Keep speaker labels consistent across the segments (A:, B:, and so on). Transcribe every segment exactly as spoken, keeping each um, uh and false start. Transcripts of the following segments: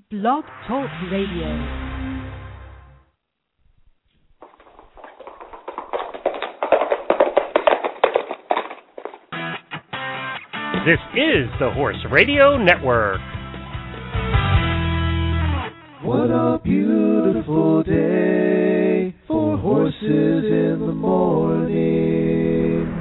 A: Blog Talk Radio.
B: This is the Horse Radio Network.
C: What a beautiful day for horses in the morning.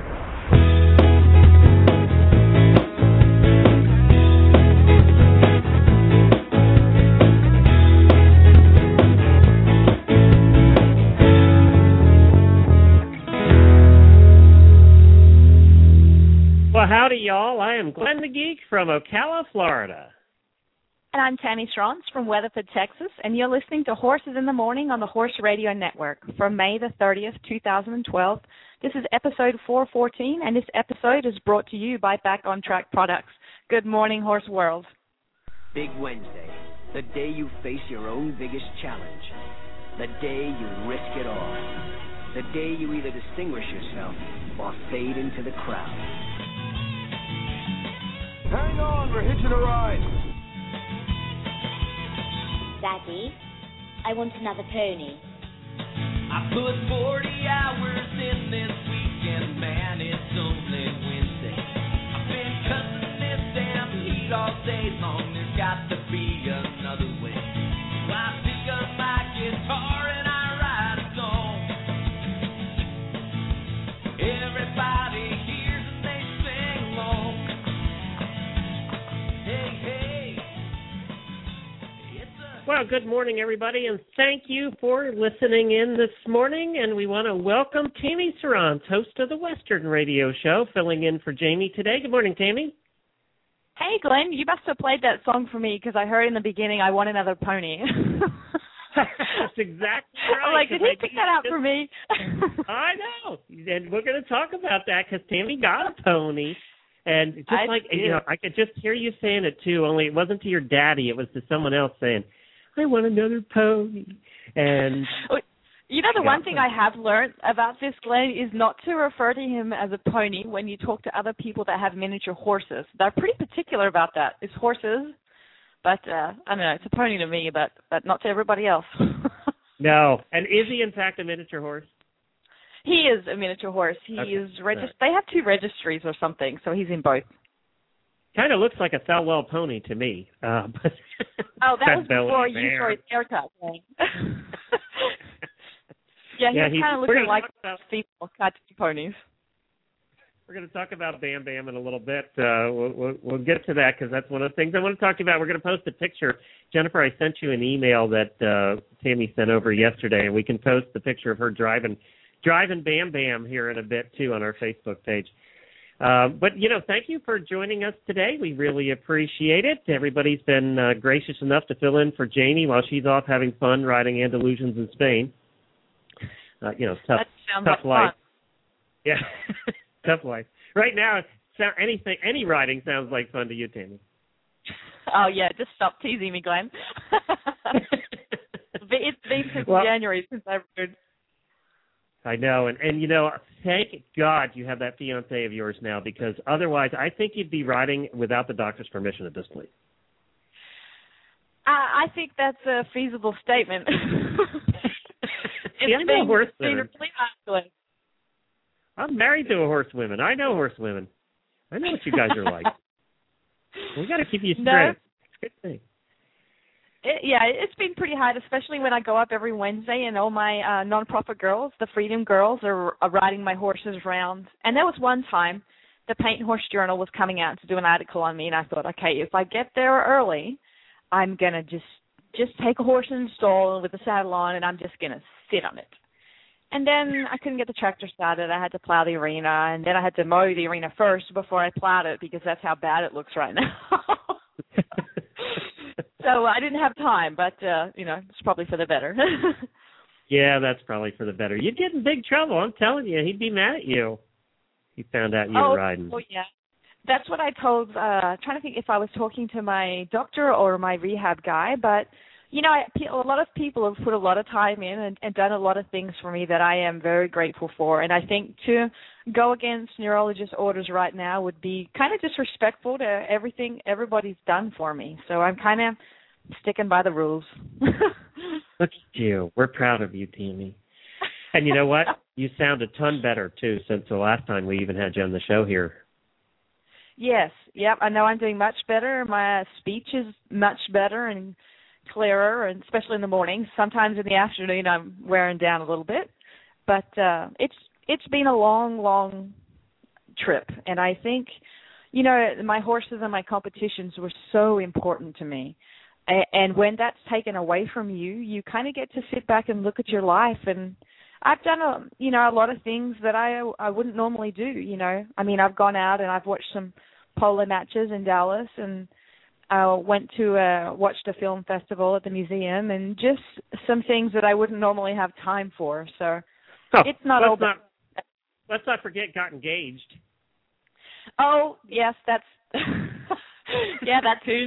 B: Well, howdy, y'all. I am Glenn the Geek from Ocala, Florida.
D: And I'm Tammy Strauns from Weatherford, Texas, and you're listening to Horses in the Morning on the Horse Radio Network for May the thirtieth, two thousand twelve. This is episode four fourteen, and this episode is brought to you by Back on Track Products. Good morning, Horse World.
E: Big Wednesday, the day you face your own biggest challenge, the day you risk it all, the day you either distinguish yourself or fade into the crowd.
C: Hang on, we're hitching a ride.
F: Daddy, I want another pony.
G: I put forty hours in this weekend, man, it's only Wednesday. I've been cussing this damn heat all day long, there's got to be another way. So I pick up my guitar and I write a song. Everybody hears and they sing along. Hey, hey.
B: Well, good morning, everybody, and thank you for listening in this morning. And we want to welcome Tammy Strauns, host of the Western Radio Show, filling in for Jamie today. Good morning, Tammy.
D: Hey, Glenn, you must have played that song for me because I heard in the beginning, I want another pony.
B: That's exactly right.
D: I'm like, did he pick that out for me?
B: I know. And we're going to talk about that because Tammy got a pony. And just
D: I
B: like,
D: did.
B: you know, I could just hear you saying it, too, only it wasn't to your daddy. It was to someone else saying, I want another pony. And
D: you know, the one thing I have learned about this, Glenn, is not to refer to him as a pony when you talk to other people that have miniature horses. They're pretty particular about that. It's horses, but uh, I don't know, it's a pony to me, but, but not to everybody else.
B: No. And is he, in fact, a miniature horse?
D: He is a miniature horse. He
B: Okay.
D: is regist- They have two registries or something, so he's in both.
B: Kind of looks like a Thelwell pony to me. Uh, but
D: oh, that was
B: Belly
D: before you
B: Bear.
D: saw his haircut. yeah, he
B: Yeah,
D: was
B: he's-
D: kind of
B: we're
D: looking
B: gonna
D: like
B: talk about-
D: female cartoon ponies.
B: We're going to talk about Bam Bam in a little bit. Uh, we'll, we'll, we'll get to that because that's one of the things I want to talk to you about. We're going to post a picture. Jennifer, I sent you an email that uh, Tammy sent over yesterday, and we can post the picture of her driving driving Bam Bam here in a bit, too, on our Facebook page. Uh, but, you know, thank you for joining us today. We really appreciate it. Everybody's been uh, gracious enough to fill in for Janie while she's off having fun riding Andalusians in Spain. Uh, you know, tough,
D: That sounds
B: tough
D: like
B: life.
D: fun.
B: Yeah, tough life. Right now, so anything, any riding sounds like fun to you, Tammy.
D: Oh, yeah, just stop teasing me, Glenn. It's been since
B: Well-
D: January since I've heard.
B: I know, and, and you know, thank God you have that fiancé of yours now, because otherwise I think you'd be riding without the doctor's permission at this point.
D: I, I think that's a feasible statement.
B: See, I
D: It's
B: know
D: been,
B: horse
D: it's been
B: women.
D: really hard, Glenn.
B: I'm married to a horsewoman. I know horsewomen. I know what you guys are like. We got to keep you straight.
D: No.
B: It's a good thing.
D: It, yeah, it's been pretty hard, especially when I go up every Wednesday and all my uh, non-profit girls, the Freedom Girls, are, are riding my horses around. And there was one time the Paint Horse Journal was coming out to do an article on me, and I thought, okay, if I get there early, I'm going to just just take a horse in the stall with the saddle on, and I'm just going to sit on it. And then I couldn't get the tractor started. I had to plow the arena, and then I had to mow the arena first before I plowed it because that's how bad it looks right now. So I didn't have time, but, uh, you know, it's probably for the better.
B: Yeah, that's probably for the better. You'd get in big trouble. I'm telling you. He'd be mad at you. He found out you
D: oh,
B: were riding.
D: Oh, yeah. That's what I told, uh, trying to think if I was talking to my doctor or my rehab guy, but, you know, I, a lot of people have put a lot of time in and, and done a lot of things for me that I am very grateful for. And I think to go against neurologist orders right now would be kind of disrespectful to everything everybody's done for me. So I'm kind of sticking by the rules.
B: Look at you. We're proud of you, Tammy. And you know what? You sound a ton better, too, since the last time we even had you on the show here.
D: Yes. Yep. I know I'm doing much better. My speech is much better and clearer, and especially in the morning. Sometimes in the afternoon I'm wearing down a little bit. But uh, it's it's been a long, long trip. And I think, you know, my horses and my competitions were so important to me. And when that's taken away from you, you kind of get to sit back and look at your life. And I've done, a, you know, a lot of things that I I wouldn't normally do, you know. I mean, I've gone out and I've watched some polo matches in Dallas, and I went to uh, watched a film festival at the museum, and just some things that I wouldn't normally have time for. So
B: oh,
D: it's not
B: let's
D: all
B: not, let's not forget got engaged.
D: Oh, yes, that's, yeah, that too.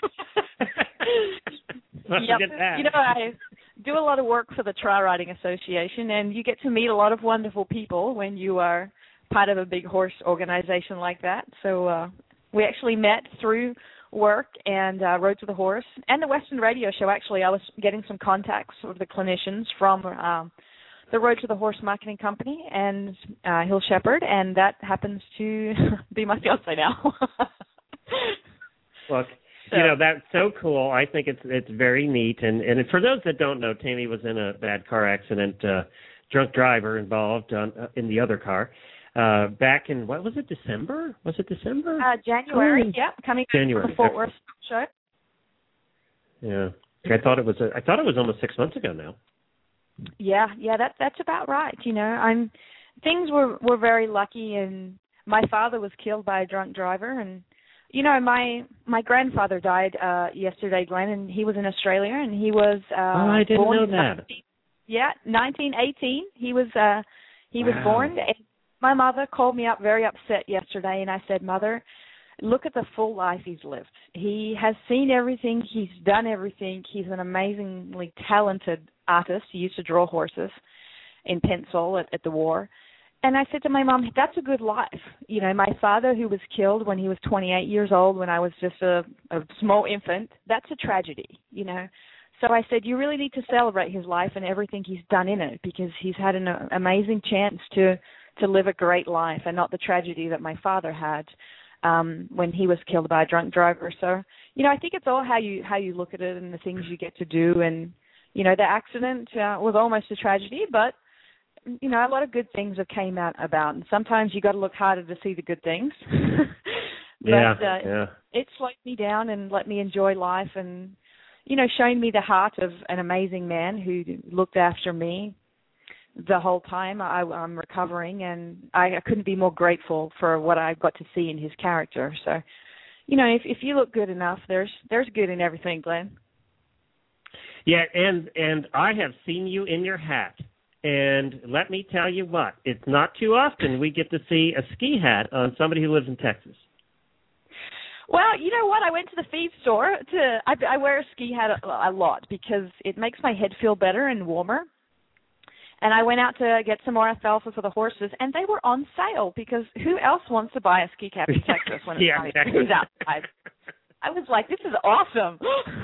D: Yep. You know, I do a lot of work for the Trail Riding Association, and you get to meet a lot of wonderful people when you are part of a big horse organization like that. So uh, we actually met through work and uh, Road to the Horse and the Western Radio Show. Actually, I was getting some contacts with the clinicians from um, the Road to the Horse marketing company and uh, Hill Shepherd, and that happens to be my fiance now.
B: Look.
D: So.
B: You know, that's so cool. I think it's it's very neat. And, and for those that don't know, Tammy was in a bad car accident, uh, drunk driver involved on, uh, in the other car. Uh, back in, what was it, December? Was it December?
D: Uh, January, oh, yeah, coming
B: January.
D: from the Fort Worth show.
B: Yeah. I thought it was a, I thought it was almost six months ago now.
D: Yeah, yeah, that that's about right. You know, I'm things were, were very lucky, and my father was killed by a drunk driver, and you know, my my grandfather died uh, yesterday, Glenn, and he was in Australia, and he was uh,
B: oh, I didn't
D: born
B: know
D: in
B: that.
D: nineteen, yeah, nineteen eighteen. He was uh, he
B: wow.
D: was born. And my mother called me up very upset yesterday, and I said, Mother, look at the full life he's lived. He has seen everything. He's done everything. He's an amazingly talented artist. He used to draw horses in pencil at, at the war. And I said to my mom, that's a good life. You know, my father, who was killed when he was twenty-eight years old, when I was just a, a small infant, that's a tragedy, you know. So I said, you really need to celebrate his life and everything he's done in it, because he's had an uh, amazing chance to, to live a great life and not the tragedy that my father had um, when he was killed by a drunk driver. So, you know, I think it's all how you how you look at it and the things you get to do. And, you know, the accident uh, was almost a tragedy, but you know, a lot of good things have came out about, and sometimes you got to look harder to see the good things. but,
B: yeah,
D: uh,
B: yeah.
D: It slowed me down and let me enjoy life, and you know, showing me the heart of an amazing man who looked after me the whole time I, I'm recovering, and I, I couldn't be more grateful for what I got to see in his character. So, you know, if if you look good enough, there's there's good in everything, Glenn.
B: Yeah, and and I have seen you in your hat. And let me tell you what, it's not too often we get to see a ski hat on somebody who lives in Texas.
D: Well, you know what? I went to the feed store. To I, I wear a ski hat a, a lot because it makes my head feel better and warmer. And I went out to get some more alfalfa for the horses, and they were on sale because who else wants to buy a ski cap in Texas when it's
B: yeah, exactly.
D: outside? I was like, this is awesome.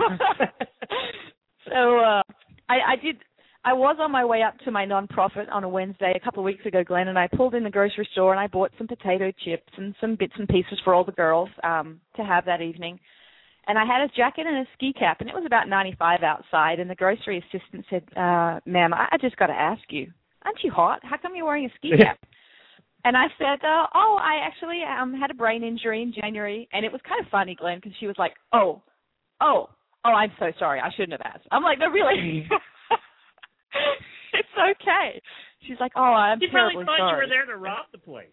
D: so uh, I, I did... I was on my way up to my nonprofit on a Wednesday a couple of weeks ago, Glenn, and I pulled in the grocery store and I bought some potato chips and some bits and pieces for all the girls um, to have that evening. And I had a jacket and a ski cap, and it was about ninety-five outside, and the grocery assistant said, uh, ma'am, I, I just got to ask you, aren't you hot? How come you're wearing a ski cap? And I said, uh, oh, I actually um, had a brain injury in January, and it was kind of funny, Glenn, because she was like, oh, oh, oh, I'm so sorry. I shouldn't have asked. I'm like, no, really? It's okay. She's like, oh, I'm
B: she
D: terribly sorry.
B: She probably thought you were there to rob the place.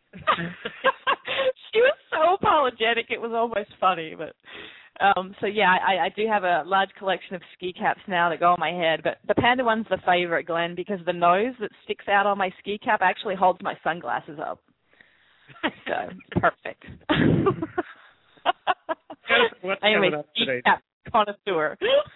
D: She was so apologetic. It was almost funny. But um, so, yeah, I, I do have a large collection of ski caps now that go on my head. But the panda one's the favorite, Glenn, because the nose that sticks out on my ski cap actually holds my sunglasses up. So it's perfect.
B: What's
D: anyway,
B: coming up
D: ski
B: today?
D: cap connoisseur.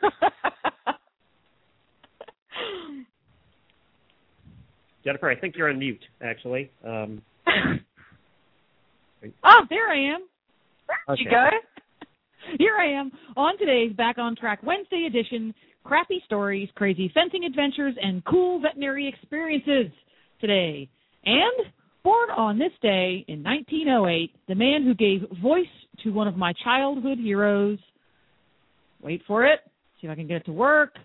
B: Jennifer, I think you're on mute, actually. Um,
D: oh, there I am. There
B: okay.
D: you go.
H: Here I am on today's Back on Track Wednesday edition, crappy stories, crazy fencing adventures, and cool veterinary experiences today. And born on this day in nineteen oh eight, the man who gave voice to one of my childhood heroes. Wait for it. See if I can get it to work.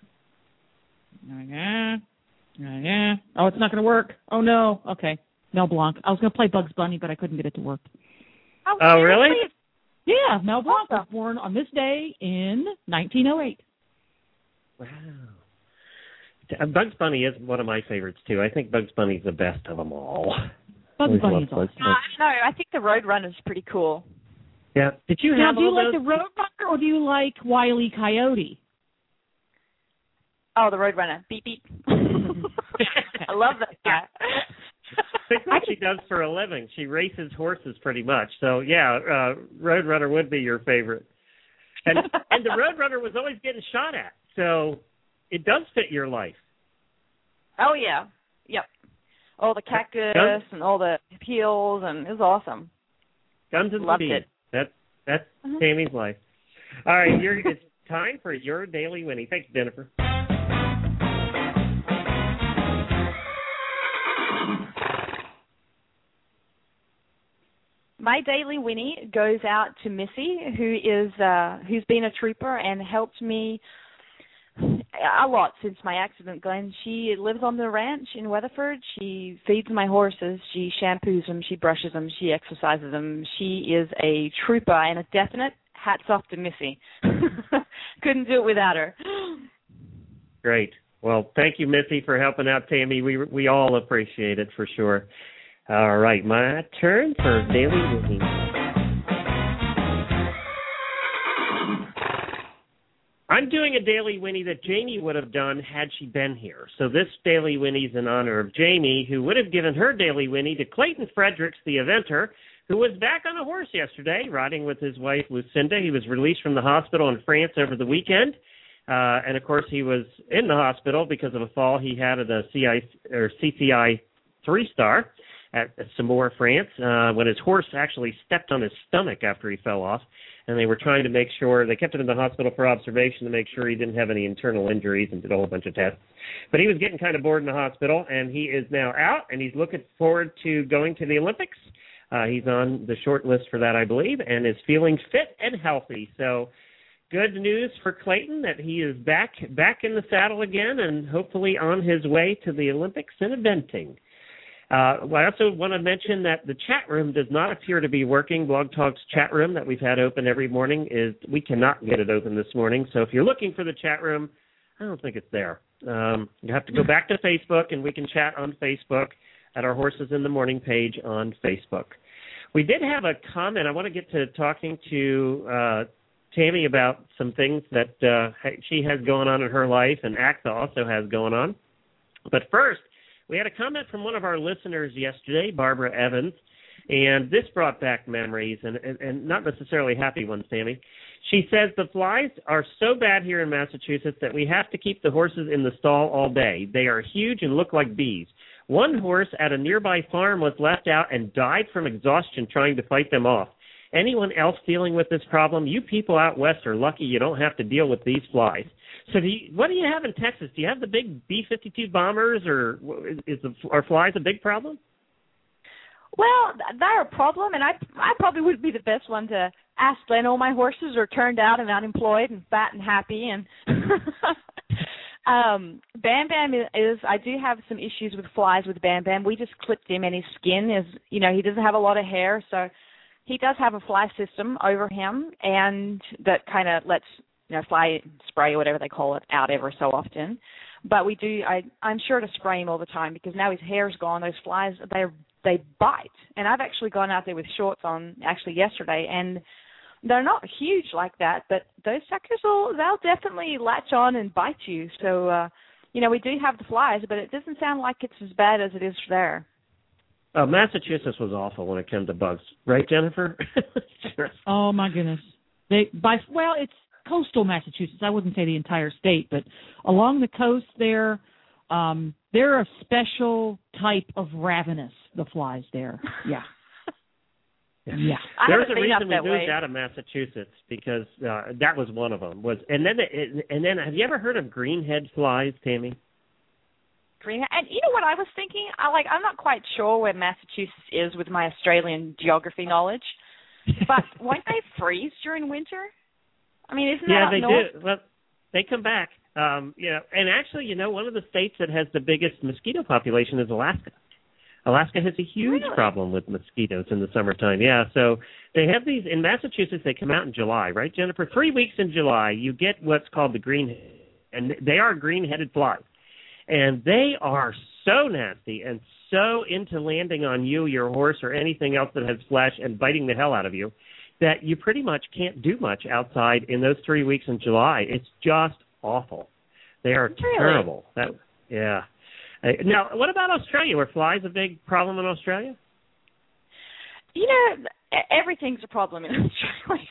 H: Yeah. Yeah. Oh, it's not going to work. Oh, no. Okay. Mel Blanc. I was going to play Bugs Bunny, but I couldn't get it to work.
D: Oh,
B: oh really?
H: Yeah, Mel Blanc was born on this day in nineteen oh eight.
B: Wow. Bugs Bunny is one of my favorites, too. I think Bugs Bunny's the best of them all.
H: Bugs Bunny's awesome.
D: Uh, no, I think the Roadrunner's pretty cool.
B: Yeah. Did you
H: now,
B: have
H: do you
B: all
H: like
B: those?
H: the Roadrunner or do you like Wile E. Coyote?
D: Oh, the Roadrunner. Beep, beep. I love that guy.
B: That's what she does for a living. She races horses pretty much. So, yeah, uh, Roadrunner would be your favorite. And and the Roadrunner was always getting shot at. So it does fit your life.
D: Oh, yeah. Yep. All the cactus Guns? and all the hills, and it was awesome.
B: Guns and
D: Loved
B: speed.
D: it.
B: That, that's
D: uh-huh.
B: Tammy's life. All right, you're, it's time for your Daily Winnie. Thanks, Jennifer.
D: My Daily Winnie goes out to Missy, who is uh, who's been a trooper and helped me a lot since my accident, Glenn. She lives on the ranch in Weatherford. She feeds my horses. She shampoos them. She brushes them. She exercises them. She is a trooper and a definite hats off to Missy. Couldn't do it without her.
B: Great. Well, thank you, Missy, for helping out Tammy. We we all appreciate it for sure. All right, my turn for Daily Winnie. I'm doing a Daily Winnie that Jamie would have done had she been here. So this Daily Winnie's in honor of Jamie, who would have given her Daily Winnie to Clayton Fredericks, the eventer, who was back on a horse yesterday, riding with his wife, Lucinda. He was released from the hospital in France over the weekend. Uh, and, of course, he was in the hospital because of a fall he had at a C I, or C C I three-star at Saumur, France, uh, when his horse actually stepped on his stomach after he fell off. And they were trying to make sure, they kept him in the hospital for observation to make sure he didn't have any internal injuries and did a whole bunch of tests. But he was getting kind of bored in the hospital, and he is now out, and he's looking forward to going to the Olympics. Uh, he's on the short list for that, I believe, and is feeling fit and healthy. So good news for Clayton that he is back back in the saddle again and hopefully on his way to the Olympics in eventing. Uh, I also want to mention that the chat room does not appear to be working. Blog Talk's chat room that we've had open every morning, is we cannot get it open this morning. So if you're looking for the chat room, I don't think it's there. Um, you have to go back to Facebook, and we can chat on Facebook at our Horses in the Morning page on Facebook. We did have a comment. I want to get to talking to uh, Tammy about some things that uh, she has going on in her life, and A C T A also has going on. But first, we had a comment from one of our listeners yesterday, Barbara Evans, and this brought back memories, and, and, and not necessarily happy ones, Tammy. She says the flies are so bad here in Massachusetts that we have to keep the horses in the stall all day. They are huge and look like bees. One horse at a nearby farm was left out and died from exhaustion trying to fight them off. Anyone else dealing with this problem? You people out west are lucky you don't have to deal with these flies. So do you, what do you have in Texas? Do you have the big B fifty-two bombers, or is the, are flies a big problem?
D: Well, they're a problem, and I I probably would be the best one to ask. Glenn. All my horses are turned out and unemployed and fat and happy. And um, Bam Bam is, is, I do have some issues with flies with Bam Bam. We just clipped him, and his skin is, you know, he doesn't have a lot of hair, so he does have a fly system over him, and that kind of lets, you know, fly spray or whatever they call it out ever so often. But we do, I, I'm sure to spray him all the time because now his hair's gone. Those flies, they they bite. And I've actually gone out there with shorts on actually yesterday, and they're not huge like that, but those suckers will, they'll definitely latch on and bite you. So, uh, you know, we do have the flies, but it doesn't sound like it's as bad as it is there.
B: Uh, Massachusetts was awful when it came to bugs, right, Jennifer? Sure.
H: Oh my goodness! They by well, it's coastal Massachusetts. I wouldn't say the entire state, but along the coast there, um, they're a special type of ravenous. The flies there, yeah. Yeah.
D: I
B: There was
D: haven't
B: a
D: been up
B: reason we
D: that
B: moved
D: way.
B: out of Massachusetts because uh, that was one of them. Was and then it, and then have you ever heard of greenhead flies, Tammy?
D: Green, and you know what I was thinking? I like I'm not quite sure where Massachusetts is with my Australian geography knowledge, but won't they freeze during winter? I mean, isn't that
B: yeah,
D: up
B: they
D: north?
B: do. Well, they come back. Um, you know, and actually, you know, one of the states that has the biggest mosquito population is Alaska. Alaska has a huge
D: Really?
B: problem with mosquitoes in the summertime. Yeah, so they have these in Massachusetts. They come out in July, right, Jennifer? Three weeks in July, you get what's called the green, and they are green-headed flies, and they are so nasty and so into landing on you, your horse, or anything else that has flesh and biting the hell out of you that you pretty much can't do much outside in those three weeks in July. It's just awful. They are
D: Really?
B: terrible. That, yeah. Uh, now, what about Australia? Were flies a big problem in Australia?
D: You know, e- everything's a problem in Australia.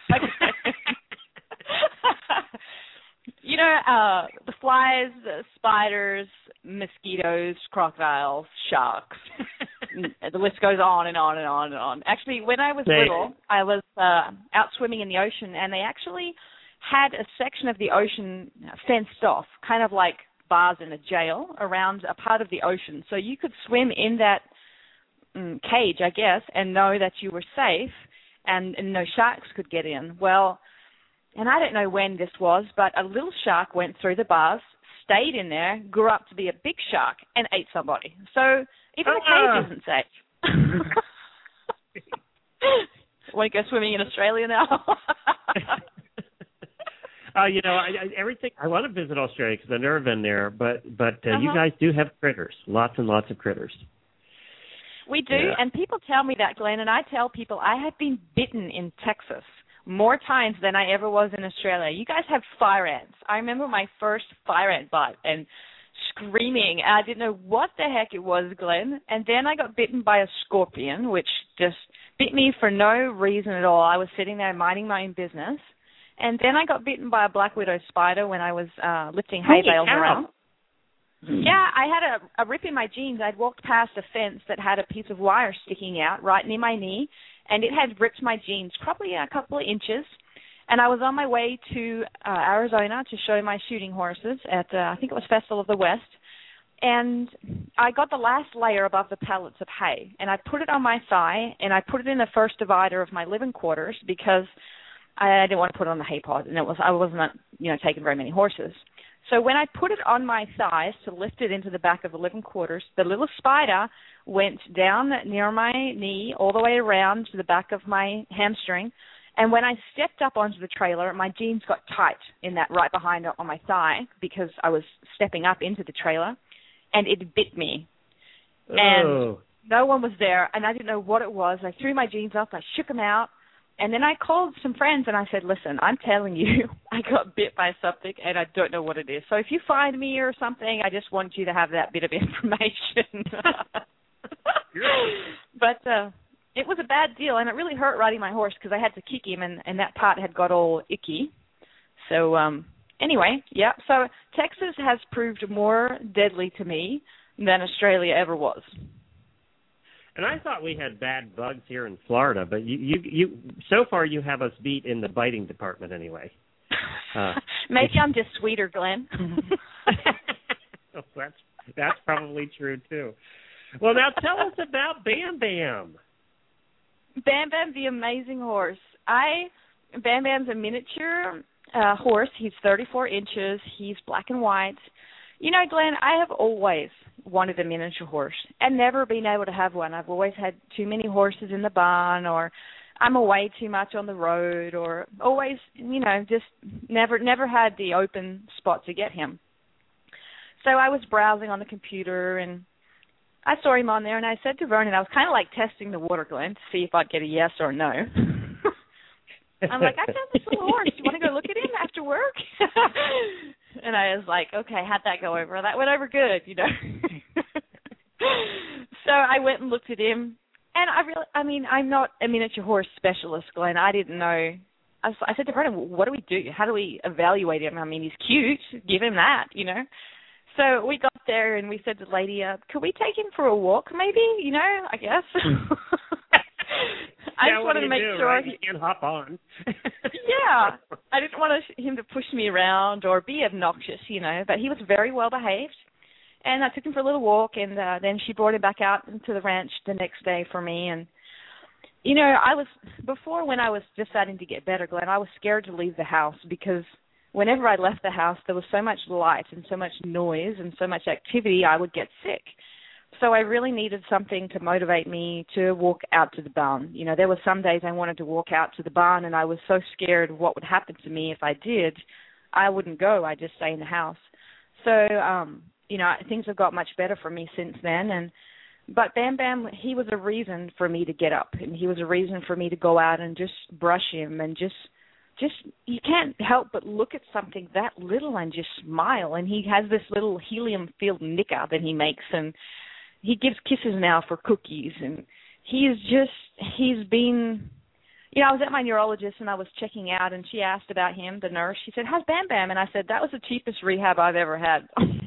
D: You know, uh, the flies, the spiders, mosquitoes, crocodiles, sharks. The list goes on and on and on and on. Actually, when I was
B: They-
D: little, I was uh, out swimming in the ocean, and they actually had a section of the ocean fenced off, kind of like bars in a jail around a part of the ocean. So you could swim in that um, cage, I guess, and know that you were safe and, and no sharks could get in. Well, and I don't know when this was, but a little shark went through the bars, stayed in there, grew up to be a big shark, and ate somebody. So even the
B: Ah.
D: cage isn't safe. Want to go swimming in Australia now?
B: Uh, you know, I, I, everything. I want to visit Australia because I've never been there, but but uh,
D: Uh-huh.
B: you guys do have critters, lots and lots of critters.
D: We do,
B: Yeah.
D: and people tell me that, Glenn, and I tell people I have been bitten in Texas more times than I ever was in Australia. You guys have fire ants. I remember my first fire ant bite and screaming, and I didn't know what the heck it was, Glenn. And then I got bitten by a scorpion, which just bit me for no reason at all. I was sitting there minding my own business. And then I got bitten by a black widow spider when I was uh, lifting hay
B: Holy
D: bales
B: cow.
D: around. Yeah, I had a, a rip in my jeans. I'd walked past a fence that had a piece of wire sticking out right near my knee, and it had ripped my jeans probably a couple of inches. And I was on my way to uh, Arizona to show my shooting horses at, uh, I think it was Festival of the West. And I got the last layer above the pallets of hay, and I put it on my thigh, and I put it in the first divider of my living quarters because I didn't want to put it on the hay pod, and it was I wasn't, you know, taking very many horses. So when I put it on my thighs to lift it into the back of the living quarters, the little spider went down near my knee all the way around to the back of my hamstring. And when I stepped up onto the trailer, my jeans got tight in that right behind on my thigh because I was stepping up into the trailer, and it bit me.
B: Oh.
D: And no one was there, and I didn't know what it was. I threw my jeans up, I shook them out, and then I called some friends, and I said, listen, I'm telling you, I got bit by something, and I don't know what it is. So if you find me or something, I just want you to have that bit of information. But uh, it was a bad deal, and it really hurt riding my horse because I had to kick him, and, and that part had got all icky. So um, anyway, yeah, so Texas has proved more deadly to me than Australia ever was.
B: And I thought we had bad bugs here in Florida, but you, you, you so far you have us beat in the biting department anyway. Uh,
D: Maybe I'm just sweeter, Glenn.
B: oh, that's that's probably true too. Well, now tell us about Bam Bam.
D: Bam Bam, the amazing horse. I Bam Bam's a miniature uh, horse. He's thirty-four inches. He's black and white. You know, Glenn, I have always wanted a miniature horse and never been able to have one. I've always had too many horses in the barn, or I'm away too much on the road, or always, you know, just never never had the open spot to get him. So I was browsing on the computer, and I saw him on there, and I said to Vernon, I was kind of like testing the water, Glenn, to see if I'd get a yes or no. I'm like, I found this little horse. Do you want to go look at him after work? And I was like, okay, how'd that go over? That went over good, you know. So I went and looked at him, and I really, I mean, I'm not a miniature horse specialist, Glenn. I didn't know. I, was, I said to Vernon, what do we do? How do we evaluate him? I mean, he's cute. Give him that, you know. So we got there, and we said to the lady, uh, could we take him for a walk maybe, you know, I guess. I
B: yeah,
D: just
B: what
D: wanted
B: do
D: to
B: you
D: make
B: do,
D: sure
B: right?
D: he,
B: You can't hop on.
D: yeah, I didn't want to, him to push me around or be obnoxious, you know, but he was very well behaved. And I took him for a little walk, and uh, then she brought him back out into the ranch the next day for me. And, you know, I was, before when I was just starting to get better, Glenn, I was scared to leave the house because whenever I left the house, there was so much light and so much noise and so much activity, I would get sick. So I really needed something to motivate me to walk out to the barn. You know, there were some days I wanted to walk out to the barn, and I was so scared of what would happen to me if I did. I wouldn't go. I'd just stay in the house. So, um, you know, things have got much better for me since then. And but Bam Bam, he was a reason for me to get up, and he was a reason for me to go out and just brush him and just, just you can't help but look at something that little and just smile. And he has this little helium-filled knicker that he makes, and he gives kisses now for cookies, and he is just, he's been, you know, I was at my neurologist and I was checking out, and she asked about him, the nurse. She said, how's Bam Bam? And I said, that was the cheapest rehab I've ever had.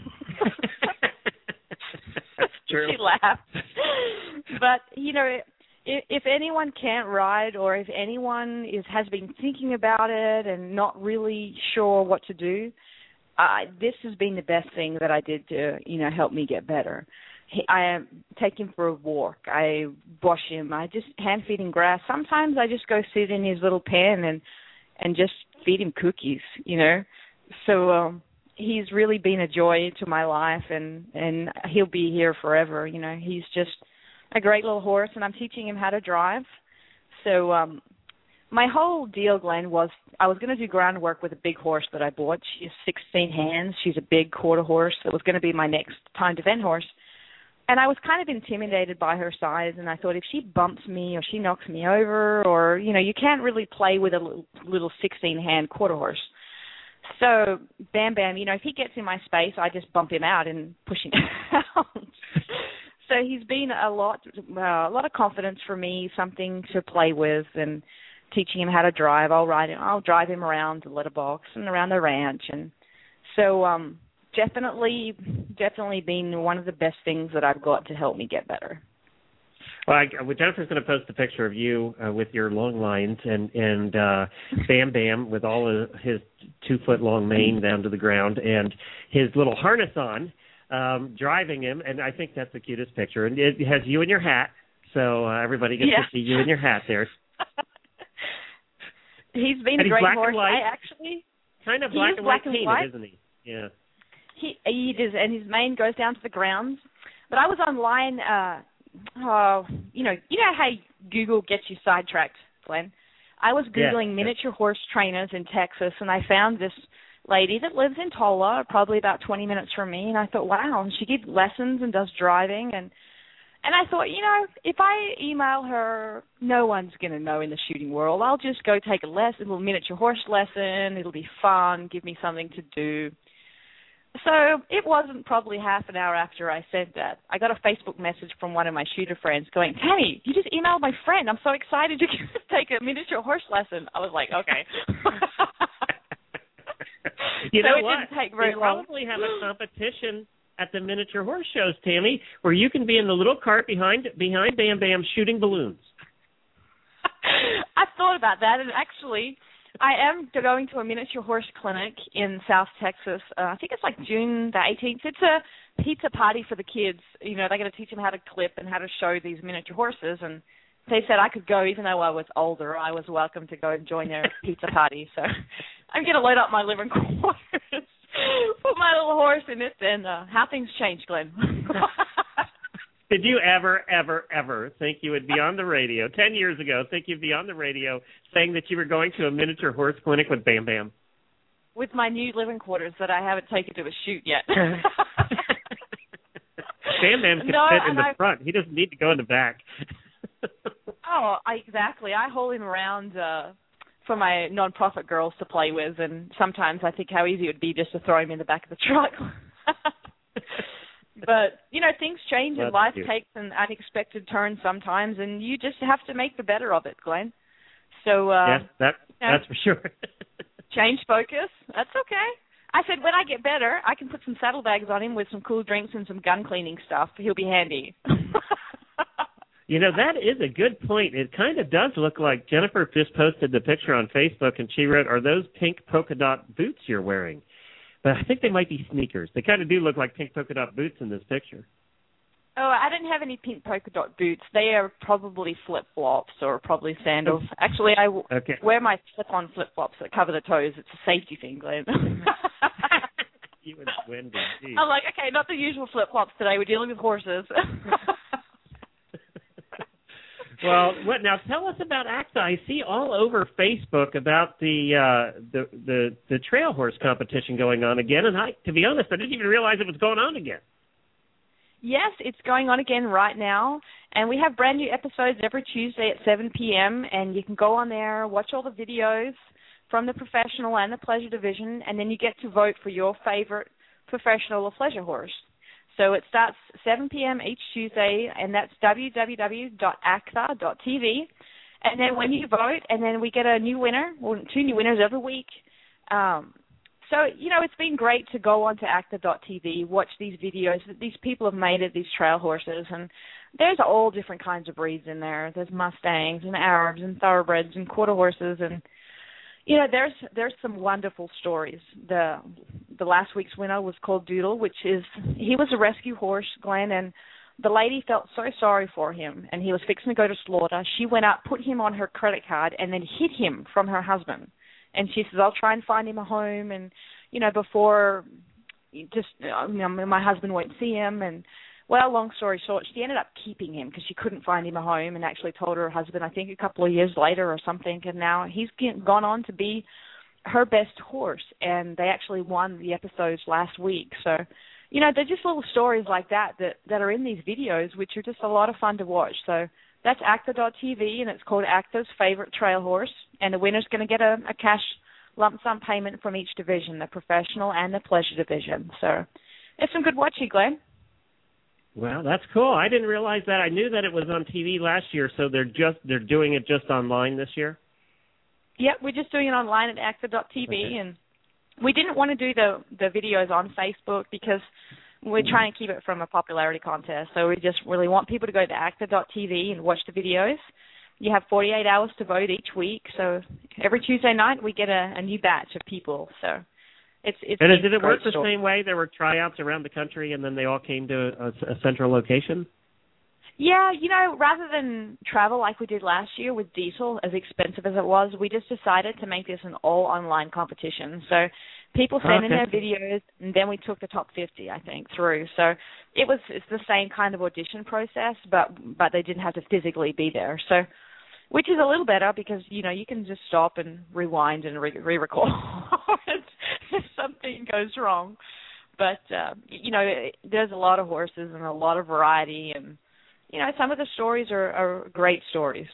B: That's true.
D: She laughed. But, you know, if, if anyone can't ride, or if anyone is has been thinking about it and not really sure what to do, uh, this has been the best thing that I did to, you know, help me get better. I take him for a walk. I wash him. I just hand feed him grass. Sometimes I just go sit in his little pen and and just feed him cookies, you know. So um, he's really been a joy to my life, and, and he'll be here forever, you know. He's just a great little horse, and I'm teaching him how to drive. So um, my whole deal, Glenn, was I was going to do groundwork with a big horse that I bought. She's sixteen hands. She's a big quarter horse that was going to be my next time event horse. And I was kind of intimidated by her size, and I thought if she bumps me or she knocks me over, or, you know, you can't really play with a little, little sixteen-hand quarter horse. So, Bam Bam, you know, if he gets in my space, I just bump him out and push him out. So he's been a lot, uh, a lot of confidence for me, something to play with, and teaching him how to drive. I'll ride him, I'll drive him around the letterbox and around the ranch, and so um, definitely, definitely been one of the best things that I've got to help me get better.
B: Well, I, well, Jennifer's going to post a picture of you uh, with your long lines and and uh, Bam Bam with all of his two foot long mane down to the ground and his little harness on, um, driving him, and I think that's the cutest picture. And it has you in your hat, so uh, everybody gets
D: yeah.
B: to see you in your hat there.
D: He's been
B: and
D: a
B: he's
D: great
B: black
D: horse.
B: And white.
D: I actually
B: kind of
D: he
B: black
D: is
B: and
D: black
B: white
D: and
B: painted,
D: white.
B: isn't he? Yeah.
D: He he is, and his mane goes down to the ground. But I was online. Uh, oh, you know, you know how Google gets you sidetracked, Glenn. I was googling
B: yeah.
D: miniature horse trainers in Texas, and I found this lady that lives in Tola, probably about twenty minutes from me. And I thought, wow, and she gives lessons and does driving, and and I thought, you know, if I email her, no one's going to know in the shooting world. I'll just go take a lesson, a little miniature horse lesson. It'll be fun, give me something to do. So it wasn't probably half an hour after I sent that, I got a Facebook message from one of my shooter friends going, Tammy, you just emailed my friend. I'm so excited to take a miniature horse lesson. I was like, okay.
B: You
D: so
B: know
D: it
B: what?
D: didn't take very
B: they
D: long.
B: probably have a competition at the miniature horse shows, Tammy, where you can be in the little cart behind behind Bam Bam shooting balloons.
D: I've thought about that, and actually, I am going to a miniature horse clinic in South Texas. Uh, I think it's like June the eighteenth. It's a pizza party for the kids. You know, they're going to teach them how to clip and how to show these miniature horses, and they said I could go even though I was older. I was welcome to go and join their pizza party. So I'm going to load up my living quarters, put my little horse in it, and uh, how things change, Glenn.
B: Did you ever, ever, ever think you would be on the radio, ten years ago, think you'd be on the radio saying that you were going to a miniature horse clinic with Bam Bam?
D: With my new living quarters that I haven't taken to a shoot yet.
B: Bam Bam can
D: no,
B: fit in the
D: I,
B: front. He doesn't need to go in the back.
D: oh, I, exactly. I haul him around uh, for my nonprofit girls to play with, and sometimes I think how easy it would be just to throw him in the back of the truck. But, you know, things change and life
B: cute.
D: takes an unexpected turn sometimes, and you just have to make the better of it, Glenn. So, uh,
B: yes, that,
D: you know,
B: that's for sure.
D: change focus. That's okay. I said when I get better, I can put some saddlebags on him with some cool drinks and some gun cleaning stuff. He'll be handy.
B: You know, that is a good point. It kind of does look like Jennifer just posted the picture on Facebook, and she wrote, "Are those pink polka dot boots you're wearing?" But I think they might be sneakers. They kind of do look like pink polka dot boots in this picture.
D: Oh, I didn't have any pink polka dot boots. They are probably flip-flops or probably sandals. Actually, I w-
B: okay.
D: wear my slip-on flip-flops that cover the toes. It's a safety thing, Glenn.
B: You and Wendy. Geez.
D: I'm like, okay, not the usual flip-flops today. We're dealing with horses.
B: Well, what now? Tell us about A C T A. I see all over Facebook about the uh, the the the trail horse competition going on again, and I, to be honest, I didn't even realize it was going on again.
D: Yes, it's going on again right now, and we have brand new episodes every Tuesday at seven p.m., and you can go on there, watch all the videos from the professional and the pleasure division, and then you get to vote for your favorite professional or pleasure horse. So it starts seven p.m. each Tuesday, and that's w w w dot a c t a dot t v. And then when you vote, and then we get a new winner, or two new winners every week. Um, so, you know, it's been great to go on to a c t a dot t v, watch these videos that these people have made of these trail horses. And there's all different kinds of breeds in there. There's Mustangs and Arabs and Thoroughbreds and quarter horses, and you know, there's there's some wonderful stories. The the last week's winner was called Doodle, which is, he was a rescue horse, Glenn, and the lady felt so sorry for him, and he was fixing to go to slaughter. She went out, put him on her credit card, and then hid him from her husband. And she says, I'll try and find him a home, and, you know, before, just, you know, my husband won't see him, and well, long story short, she ended up keeping him because she couldn't find him a home, and actually told her husband, I think a couple of years later or something, and now he's gone on to be her best horse, and they actually won the episodes last week. So, you know, they're just little stories like that that, that are in these videos, which are just a lot of fun to watch. So that's A C T A dot t v, and it's called A C T A's Favorite Trail Horse, and the winner's going to get a, a cash lump sum payment from each division, the professional and the pleasure division. So it's some good watching, Glenn.
B: Well, that's cool. I didn't realize that. I knew that it was on T V last year, so they're just they're doing it just online this year?
D: Yep, we're just doing it online at A C T A dot t v, okay. And we didn't want to do the, the videos on Facebook because we're trying to keep it from a popularity contest, so we just really want people to go to A C T A dot t v and watch the videos. You have forty-eight hours to vote each week, so every Tuesday night we get a, a new batch of people, so... It's, it's
B: and did it work the
D: story.
B: same way? There were tryouts around the country, and then they all came to a, a central location?
D: Yeah, you know, rather than travel like we did last year with diesel, as expensive as it was, we just decided to make this an all-online competition. So people sent
B: okay.
D: in their videos, and then we took the top fifty, I think, through. So it was it's the same kind of audition process, but but they didn't have to physically be there. So, which is a little better because, you know, you can just stop and rewind and re- re-record if something goes wrong. But, uh, you know, there's a lot of horses and a lot of variety, and, you know, some of the stories are, are great stories.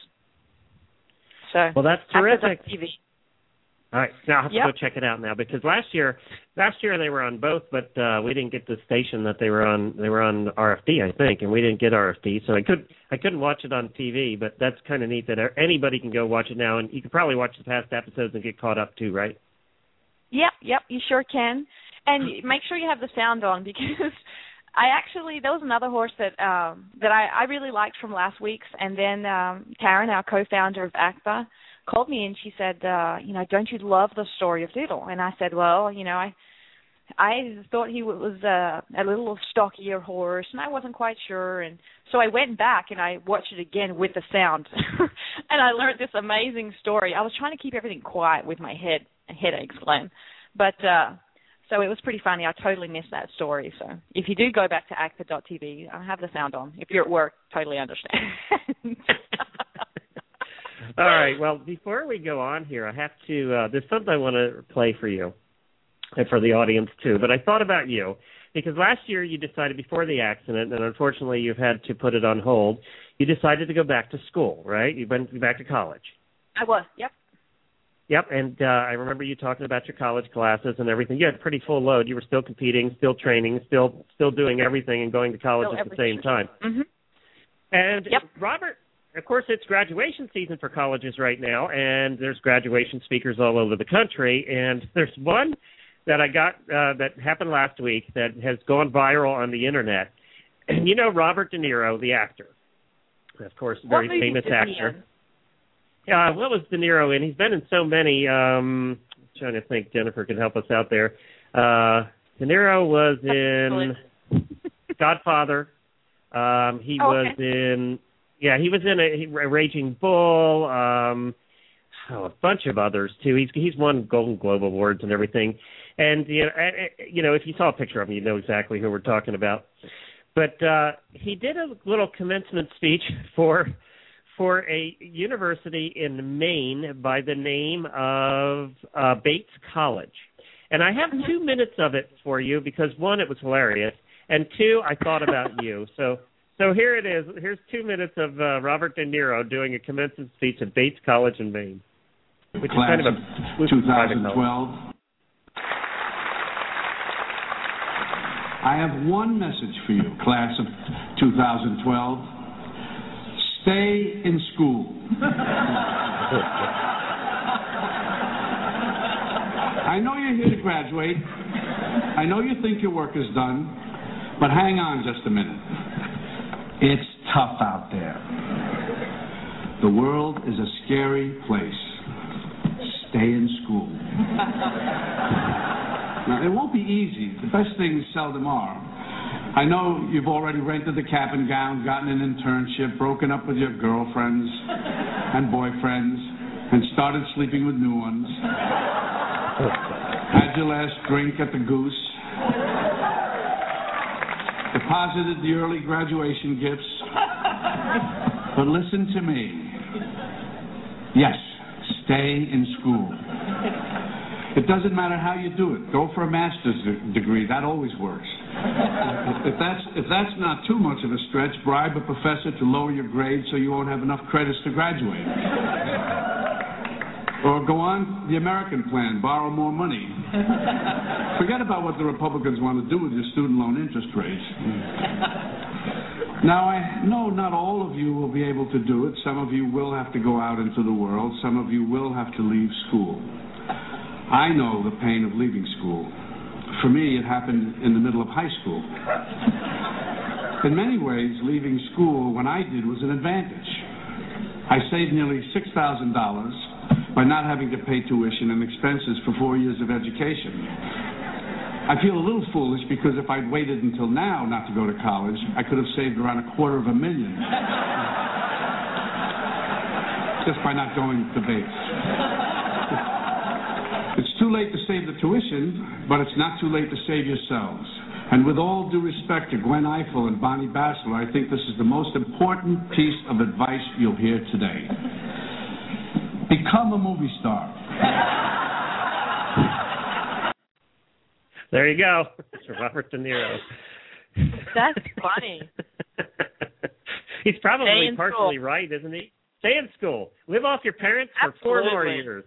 D: So,
B: well, that's terrific.
D: T V.
B: All right, now I'll have
D: yep.
B: to go check it out now because last year, last year they were on both, but uh, we didn't get the station that they were on. They were on R F D, I think, and we didn't get R F D, so I could I couldn't watch it on T V. But that's kind of neat that anybody can go watch it now, and you can probably watch the past episodes and get caught up too, right?
D: Yep, yep, you sure can, and make sure you have the sound on because I actually there was another horse that um, that I, I really liked from last week's, and then um, Karen, our co-founder of A C T A, called me and she said, uh, you know, don't you love the story of Doodle? And I said, well, you know, I I thought he was uh, a little stockier horse, and I wasn't quite sure. And so I went back and I watched it again with the sound, and I learned this amazing story. I was trying to keep everything quiet with my head headaches, Glenn, but uh, so it was pretty funny. I totally missed that story. So if you do go back to A C T A dot t v, I have the sound on. If you're at work, totally understand.
B: All right. Well, before we go on here, I have to. Uh, there's something I want to play for you and for the audience too. But I thought about you because last year you decided before the accident, and unfortunately you've had to put it on hold. You decided to go back to school, right? You went back to college.
D: I was. Yep.
B: Yep. And uh, I remember you talking about your college classes and everything. You had a pretty full load. You were still competing, still training, still still doing everything, and going to college
D: still
B: at the same time.
D: Mm-hmm.
B: And
D: yep.
B: Robert. Of course, it's graduation season for colleges right now, and there's graduation speakers all over the country. And there's one that I got uh, that happened last week that has gone viral on the Internet. And you know Robert De Niro, the actor. of course, very
D: what
B: famous
D: did he
B: actor.
D: in?
B: Yeah, what was De Niro in? He's been in so many. Um, I'm trying to think. Jennifer can help us out there. Uh, De Niro was in Godfather. Um, he
D: oh,
B: was
D: okay.
B: in. Yeah, he was in a, a Raging Bull. Um, oh, a bunch of others too. He's he's won Golden Globe awards and everything. And you know, you know, if you saw a picture of him, you know exactly who we're talking about. But uh, he did a little commencement speech for. for a university in Maine by the name of uh, Bates College. And I have two minutes of it for you because, one, it was hilarious, and two, I thought about you. So so here it is. Here's two minutes of uh, Robert De Niro doing a commencement speech at Bates College in Maine, which
I: Class
B: is kind of a
I: twenty twelve. I have one message for you, class of two thousand twelve. Stay in school. I know you're here to graduate. I know you think your work is done, but hang on just a minute. It's tough out there. The world is a scary place. Stay in school. Now, it won't be easy. The best things seldom are. I know you've already rented the cap and gown, gotten an internship, broken up with your girlfriends and boyfriends, and started sleeping with new ones. Had your last drink at the Goose. Deposited the early graduation gifts. But listen to me. Yes, stay in school. It doesn't matter how you do it. Go for a master's degree. That always works. If that's if that's not too much of a stretch, bribe a professor to lower your grade so you won't have enough credits to graduate. Or go on the American plan, borrow more money. Forget about what the Republicans want to do with your student loan interest rates. Now, I know not all of you will be able to do it. Some of you will have to go out into the world. Some of you will have to leave school. I know the pain of leaving school. For me, it happened in the middle of high school. In many ways, leaving school when I did was an advantage. I saved nearly six thousand dollars by not having to pay tuition and expenses for four years of education. I feel a little foolish because if I'd waited until now not to go to college, I could have saved around a quarter of a million. Just by not going to Bates. It's too late to save the tuition, but it's not too late to save yourselves. And with all due respect to Gwen Ifill and Bonnie Bassler, I think this is the most important piece of advice you'll hear today. Become a movie star.
B: There you go. Mister Robert De Niro.
D: That's funny.
B: He's probably
D: Stay
B: partially
D: school.
B: right, isn't he? Stay in school. Live off your parents for
D: Absolutely.
B: four more years.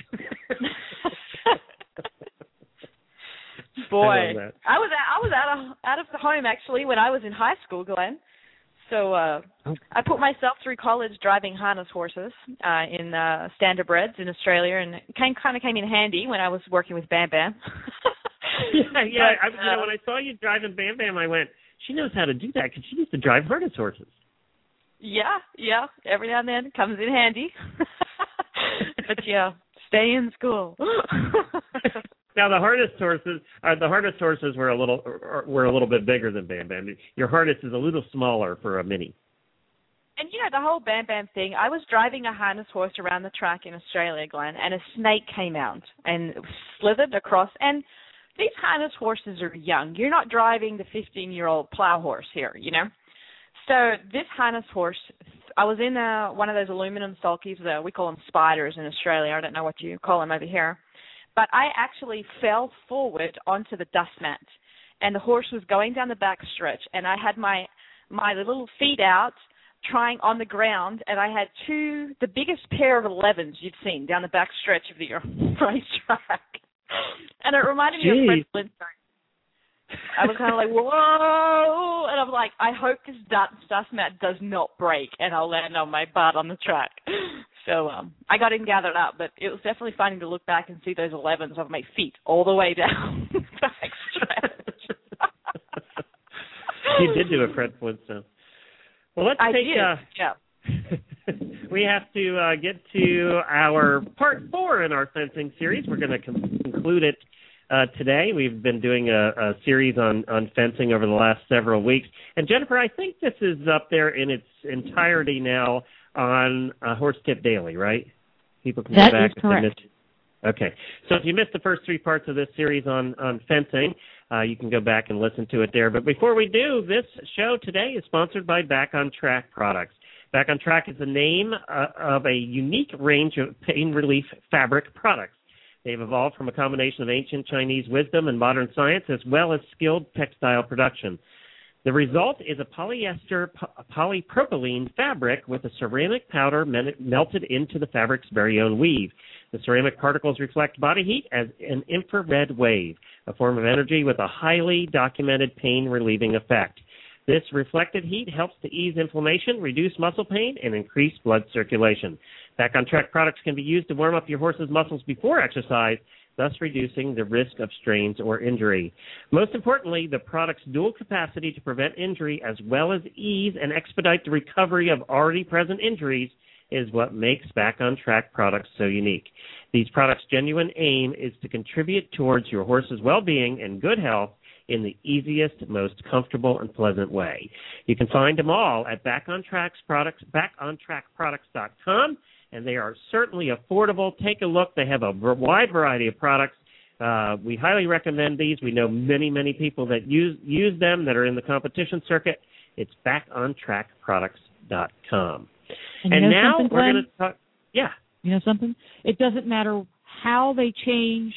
D: Boy,
B: I, love that.
D: I was out, I was out of out of the home actually when I was in high school, Glenn. So uh,
B: oh.
D: I put myself through college driving harness horses uh, in uh, standardbreds in Australia, and it came kind of came in handy when I was working with Bam Bam.
B: yeah, yeah.
D: But,
B: I, you know, when I saw you driving Bam Bam, I went, she knows how to do that because she used to drive harness horses.
D: Yeah, yeah. Every now and then it comes in handy. But yeah, stay in school.
B: Now the harness horses, uh, the harness horses were a little were a little bit bigger than Bam Bam. Your harness is a little smaller for a mini.
D: And you know the whole Bam Bam thing. I was driving a harness horse around the track in Australia, Glenn, and a snake came out and slithered across. And these harness horses are young. You're not driving the fifteen-year-old plow horse here, you know. So this harness horse, I was in a, one of those aluminum sulkies. Uh, we call them spiders in Australia. I don't know what you call them over here. But I actually fell forward onto the dust mat, and the horse was going down the back stretch, and I had my my little feet out trying on the ground, and I had two, the biggest pair of elevens you've seen down the back stretch of the racetrack. And it reminded
B: Jeez.
D: me of Fred Flintstone. I was kind of like, whoa, and I'm like, I hope this dust, dust mat does not break, and I'll land on my butt on the track. So um, I got in gathered up, but it was definitely funny to look back and see those elevens of my feet all the way down the back stretch.
B: You did do a Fred Flintstone. Well, let's
D: I
B: take
D: did,
B: uh,
D: yeah.
B: we have to uh, get to our part four in our fencing series. We're going to com- conclude it uh, today. We've been doing a, a series on, on fencing over the last several weeks. And, Jennifer, I think this is up there in its entirety now on uh, Horse Tip Daily, right? People can
H: that
B: go back
H: is correct.
B: if they missed. Okay. So if you missed the first three parts of this series on, on fencing, uh, you can go back and listen to it there. But before we do, this show today is sponsored by Back on Track Products. Back on Track is the name uh, of a unique range of pain relief fabric products. They've evolved from a combination of ancient Chinese wisdom and modern science, as well as skilled textile production. The result is a polyester p- polypropylene fabric with a ceramic powder men- melted into the fabric's very own weave. The ceramic particles reflect body heat as an infrared wave, a form of energy with a highly documented pain-relieving effect. This reflected heat helps to ease inflammation, reduce muscle pain, and increase blood circulation. Back on Track products can be used to warm up your horse's muscles before exercise, thus reducing the risk of strains or injury. Most importantly, the product's dual capacity to prevent injury as well as ease and expedite the recovery of already present injuries is what makes Back on Track products so unique. These products' genuine aim is to contribute towards your horse's well-being and good health in the easiest, most comfortable, and pleasant way. You can find them all at Back on Track's products, back on track products dot com, and they are certainly affordable. Take a look. They have a wide variety of products. Uh, we highly recommend these. We know many, many people that use use them that are in the competition circuit. It's back on track products dot com.
H: And,
B: and
H: you know
B: now
H: something,
B: we're
H: Glenn?
B: going to talk. Yeah.
H: You know something? It doesn't matter how they change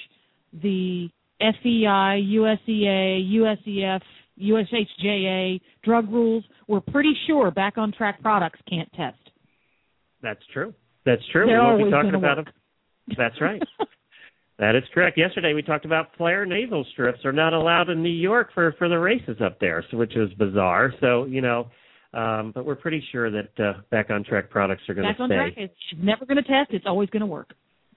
H: the F E I, U S E A, U S E F, U S H J A drug rules. We're pretty sure Back on Track products can't test.
B: That's true. That's true.
H: They're
B: we won't be
H: always
B: talking
H: gonna
B: about
H: work.
B: them. That's right. That is correct. Yesterday we talked about flare nasal strips are not allowed in New York for, for the races up there, so, which is bizarre. So, you know, um, but we're pretty sure that uh, Back on Track products are going to
H: Back on
B: stay.
H: Track is never going to test. It's always going to work.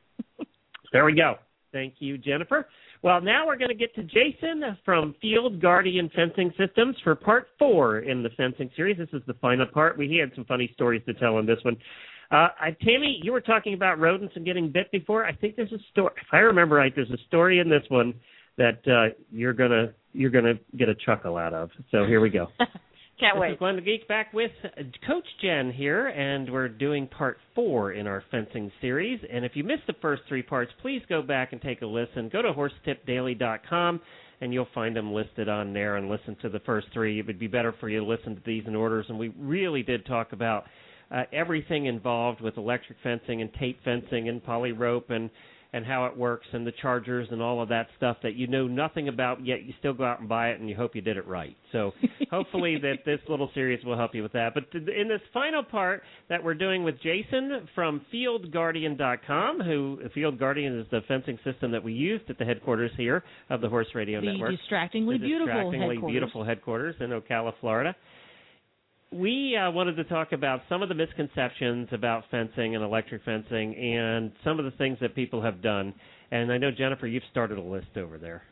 B: There we go. Thank you, Jennifer. Well, now we're going to get to Jason from Field Guardian Fencing Systems for part four in the fencing series. This is the final part. We had some funny stories to tell on this one. Uh, I, Tammy, you were talking about rodents and getting bit before. I think there's a story. If I remember right, there's a story in this one that uh, you're gonna you're gonna get a chuckle out of. So here we go.
D: Can't
B: this
D: wait.
B: is Glenn the Geek back with Coach Jen here, and we're doing part four in our fencing series. And if you missed the first three parts, please go back and take a listen. Go to horse tip daily dot com, and you'll find them listed on there and listen to the first three. It would be better for you to listen to these in orders. And we really did talk about uh, everything involved with electric fencing and tape fencing and poly rope and and how it works and the chargers and all of that stuff that you know nothing about, yet you still go out and buy it and you hope you did it right. So hopefully that this little series will help you with that. But in this final part that we're doing with Jason from field guardian dot com, who Field Guardian is the fencing system that we used at the headquarters here of the Horse Radio
H: the
B: Network.
H: Distractingly
B: the
H: beautiful
B: distractingly
H: headquarters.
B: beautiful headquarters in Ocala, Florida. We uh, wanted to talk about some of the misconceptions about fencing and electric fencing and some of the things that people have done. And I know, Jennifer, you've started a list over there.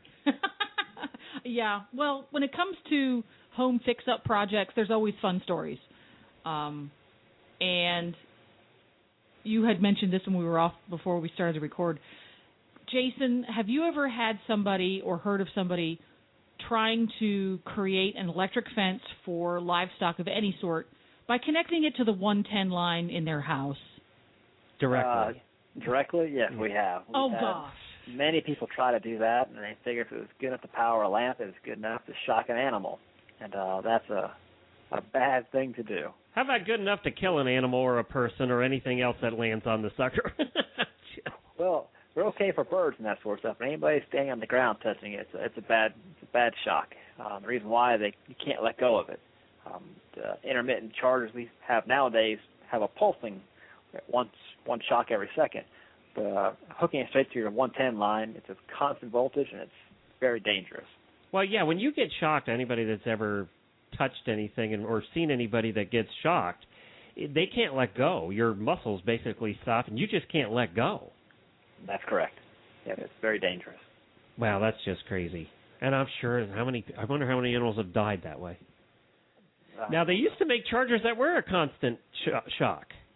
H: Yeah. Well, when it comes to home fix-up projects, there's always fun stories. Um, and you had mentioned this when we were off before we started to record. Jason, have you ever had somebody or heard of somebody trying to create an electric fence for livestock of any sort by connecting it to the one ten line in their house?
B: Directly.
J: Uh, directly? Yes, we have. We've
H: oh,
J: had
H: gosh.
J: Many people try to do that, and they figure if it was good enough to power a lamp, it was good enough to shock an animal. And uh, that's a, a bad thing to do.
B: How about good enough to kill an animal or a person or anything else that lands on the sucker?
J: Well, we're okay for birds and that sort of stuff, but anybody standing on the ground touching it, it's a, it's a bad it's a bad shock. Um, the reason why they you can't let go of it. Um, the intermittent chargers we have nowadays have a pulsing once one shock every second. But uh, hooking it straight to your one ten line, it's a constant voltage and it's very dangerous.
B: Well, yeah, when you get shocked, anybody that's ever touched anything and, or seen anybody that gets shocked, they can't let go. Your muscles basically stop, and you just can't let go.
J: That's correct. Yeah, it's very dangerous.
B: Wow, that's just crazy. And I'm sure how many. I wonder how many animals have died that way.
J: Uh,
B: Now, they used to make chargers that were a constant sh- shock.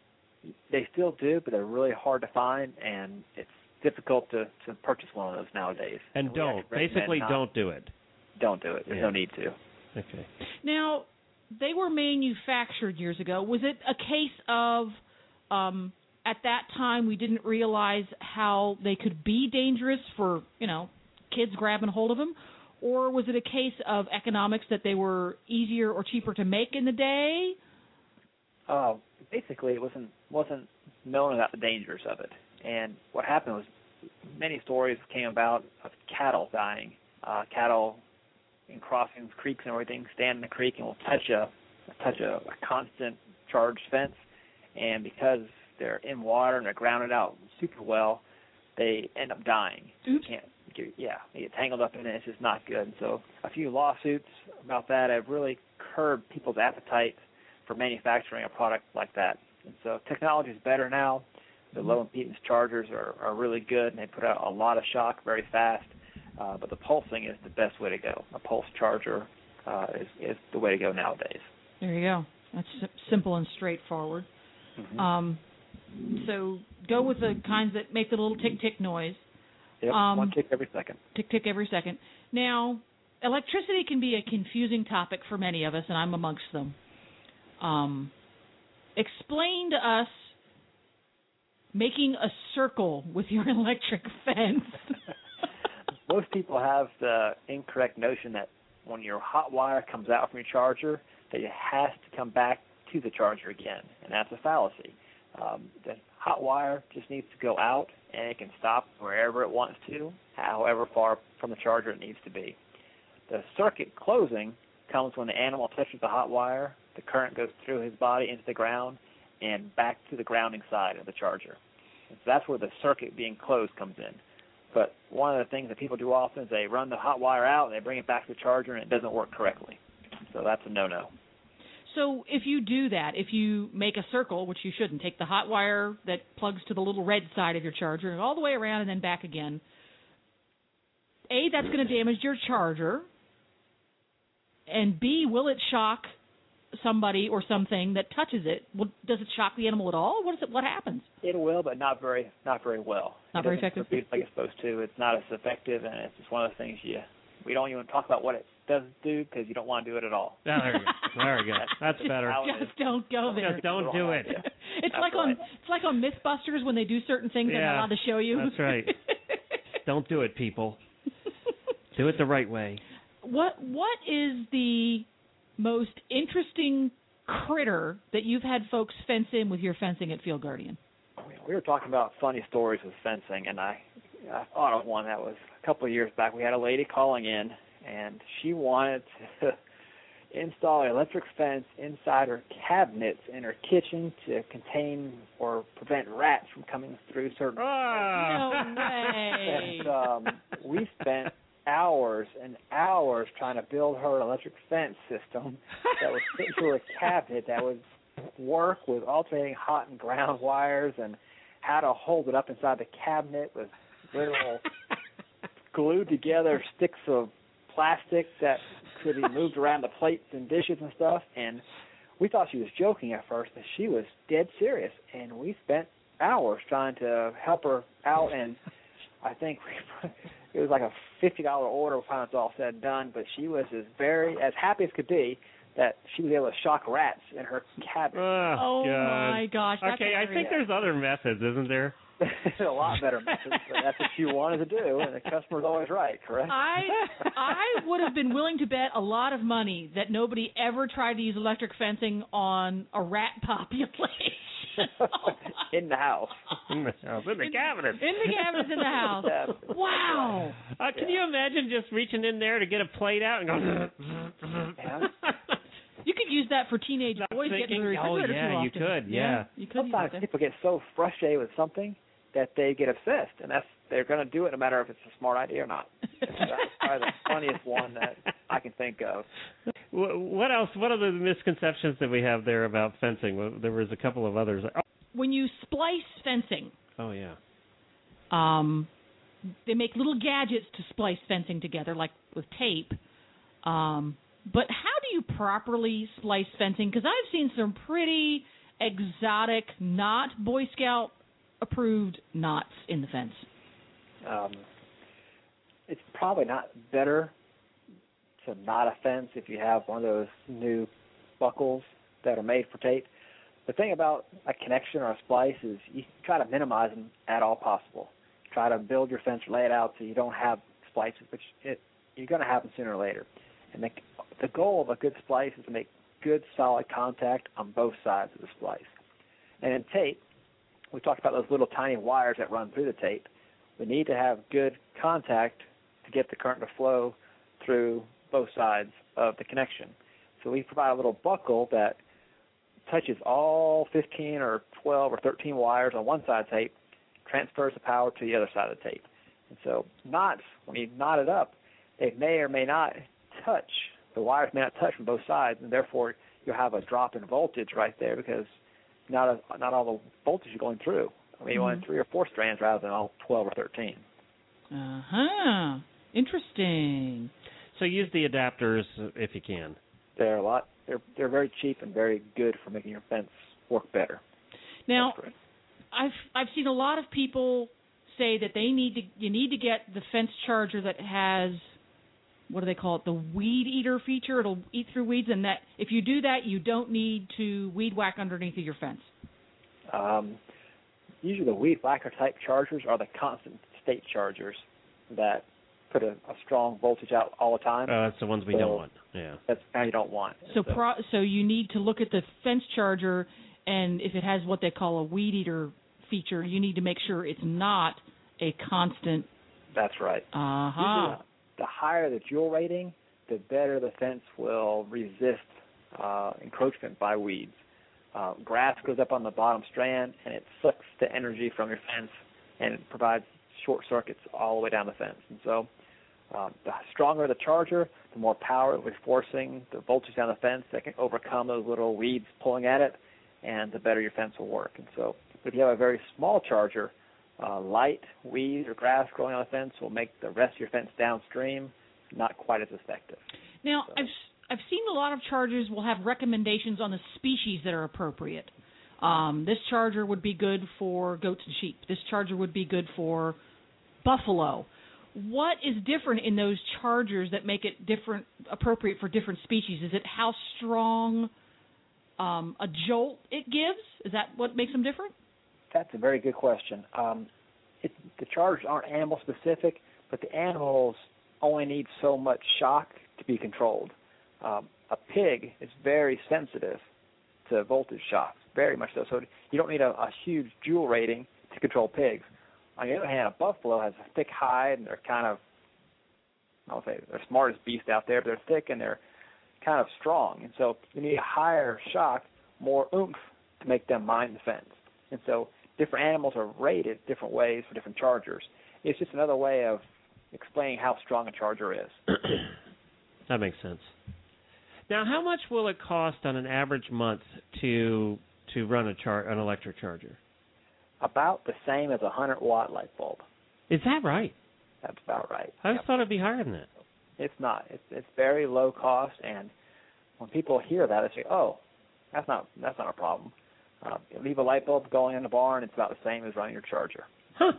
J: they still do, but they're really hard to find, and it's difficult to, to purchase one of those nowadays.
B: And, and don't. Basically, not, don't do it.
J: Don't do it. There's
B: yeah.
J: no need to.
B: Okay.
H: Now, they were manufactured years ago. Was it a case of, um, at that time, we didn't realize how they could be dangerous for, you know, kids grabbing hold of them? Or was it a case of economics that they were easier or cheaper to make in the day?
J: Uh, basically, it wasn't wasn't known about the dangers of it. And what happened was many stories came about of cattle dying. Uh, cattle in crossings, creeks and everything, stand in the creek and will touch a touch a, a constant charged fence. And because they're in water and they're grounded out super well, they end up dying.
H: Oops.
J: You can't, you, yeah, you get tangled up in it. It's just not good. And so a few lawsuits about that have really curbed people's appetite for manufacturing a product like that. And so technology is better now. The low impedance chargers are, are really good, and they put out a lot of shock very fast. Uh, but the pulsing is the best way to go. A pulse charger uh, is, is the way to go nowadays.
H: There you go. That's simple and straightforward.
J: Mm-hmm.
H: Um, so go with the kinds that make the little tick-tick noise.
J: Yep,
H: um,
J: one tick every second.
H: Tick-tick every second. Now, electricity can be a confusing topic for many of us, and I'm amongst them. Um, explain to us making a circle with your electric fence.
J: Most people have the incorrect notion that when your hot wire comes out from your charger, that it has to come back to the charger again, and that's a fallacy. Um, the hot wire just needs to go out, and it can stop wherever it wants to, however far from the charger it needs to be. The circuit closing comes when the animal touches the hot wire, the current goes through his body into the ground, and back to the grounding side of the charger. And so that's where the circuit being closed comes in. But one of the things that people do often is they run the hot wire out and they bring it back to the charger and it doesn't work correctly. So that's a no-no.
H: So if you do that, if you make a circle, which you shouldn't, take the hot wire that plugs to the little red side of your charger all the way around and then back again, A, that's going to damage your charger, and B, will it shock somebody or something that touches it? Well, does it shock the animal at all? What is it? What happens?
J: It will, but not very, not very well.
H: Not
J: it
H: very effective.
J: Produce like it's supposed to. It's not as effective, and it's just one of those things you. We don't even talk about what it does do because you don't want to do it at all.
B: Oh, there you go. There we go. That's better.
H: Just don't go there.
B: Just don't do it.
J: Yeah.
H: It's
J: That's
H: like
J: right.
H: on it's like on MythBusters when they do certain things
B: yeah,
H: they're not allowed to show you.
B: That's right. Don't do it, people. Do it the right way.
H: What What is the most interesting critter that you've had folks fence in with your fencing at Field Guardian?
J: We were talking about funny stories with fencing, and I, I thought of one that was a couple of years back. We had a lady calling in, and she wanted to install an electric fence inside her cabinets in her kitchen to contain or prevent rats from coming through certain.
B: Oh.
H: No way!
J: And um, we spent hours and hours trying to build her an electric fence system that would fit into a cabinet that would work with alternating hot and ground wires, and how to hold it up inside the cabinet with little glued together sticks of plastic that could be moved around the plates and dishes and stuff. And we thought she was joking at first, but she was dead serious. And we spent hours trying to help her out, and I think we, it was like a fifty dollar order when it's all said and done, but she was as very as happy as could be that she was able to shock rats in her cabinet.
B: Oh,
H: oh
B: God.
H: my gosh! That's
B: okay, I think there's other methods, isn't there?
J: a lot better methods, but that's what you wanted to do, and the customer's always right, correct?
H: I I would have been willing to bet a lot of money that nobody ever tried to use electric fencing on a rat population.
J: In the house.
B: In the house. In the cabinet.
H: In the cabinets in the house.
J: Yeah.
H: Wow.
B: Uh, can
J: Yeah.
B: you imagine just reaching in there to get a plate out and go...
J: Yeah.
H: You could use that for teenage
B: Not
H: boys
B: thinking,
H: getting the
B: oh,
H: refrigerator
B: yeah,
H: too
B: you
H: often.
B: could, yeah.
H: You could use
J: Sometimes
H: that.
J: people get so frustrated with something that they get obsessed, and that's they're going to do it no matter if it's a smart idea or not. That's probably the funniest one that I can think of.
B: What else? What are the misconceptions that we have there about fencing? Well, there was a couple of others. Oh,
H: When you splice fencing,
B: oh yeah.
H: um, they make little gadgets to splice fencing together, like with tape. Um, but how do you properly splice fencing? Because I've seen some pretty exotic, not Boy Scout approved knots in the fence?
J: Um, it's probably not better to knot a fence if you have one of those new buckles that are made for tape. The thing about a connection or a splice is you try to minimize them at all possible. Try to build your fence, lay it out so you don't have splices, which it, you're going to have them sooner or later. And the, the goal of a good splice is to make good, solid contact on both sides of the splice. And in tape, we talked about those little tiny wires that run through the tape. We need to have good contact to get the current to flow through both sides of the connection. So we provide a little buckle that touches all fifteen or twelve or thirteen wires on one side of the tape, transfers the power to the other side of the tape. And so knots, when you knot it up, they may or may not touch. The wires may not touch from both sides, and therefore you'll have a drop in voltage right there because not a, not all the voltage is going through. I mean, you want three or four strands rather than all twelve or thirteen.
H: Uh-huh. Interesting.
B: So use the adapters if you can.
J: They're a lot. They're they're very cheap and very good for making your fence work better.
H: Now, I've I've seen a lot of people say that they need to you need to get the fence charger that has, what do they call it, the weed eater feature. It'll eat through weeds, and that if you do that, you don't need to weed whack underneath of your fence.
J: Um, usually the weed whacker type chargers are the constant state chargers that put a, a strong voltage out all the time.
B: Uh, that's the ones we
J: so
B: don't want. Yeah,
J: that's how you don't want.
H: So, so. Pro, so you need to look at the fence charger, and if it has what they call a weed eater feature, you need to make sure it's not a constant.
J: That's right.
H: Uh-huh.
J: Usually, the higher the joule rating, the better the fence will resist uh, encroachment by weeds. Uh, grass goes up on the bottom strand, and it sucks the energy from your fence and provides short circuits all the way down the fence. And so uh, the stronger the charger, the more power it will be forcing the voltage down the fence that can overcome those little weeds pulling at it, and the better your fence will work. And so if you have a very small charger, uh, light weeds or grass growing on the fence will make the rest of your fence downstream not quite as effective.
H: Now,
J: so.
H: I've I've seen a lot of chargers will have recommendations on the species that are appropriate. Um, this charger would be good for goats and sheep. This charger would be good for buffalo. What is different in those chargers that make it different, appropriate for different species? Is it how strong um, a jolt it gives? Is that what makes them different?
J: That's a very good question. Um, it, the chargers aren't animal specific, but the animals only need so much shock to be controlled. Um, a pig is very sensitive to voltage shocks, very much so. So you don't need a, a huge joule rating to control pigs. On the other hand, a buffalo has a thick hide, and they're kind of, I don't say they're the smartest beast out there, but they're thick and they're kind of strong. And so you need a higher shock, more oomph to make them mind the fence. And so different animals are rated different ways for different chargers. It's just another way of explaining how strong a charger is.
B: That makes sense. Now, how much will it cost on an average month to to run a char- an electric charger?
J: About the same as a one hundred watt light bulb.
B: Is that right?
J: That's about right.
B: I
J: yep.
B: just thought it'd be higher than that.
J: It's not. It's it's very low cost, and when people hear that, they say, "Oh, that's not that's not a problem." Uh, leave a light bulb going in the barn; it's about the same as running your charger.
B: Huh.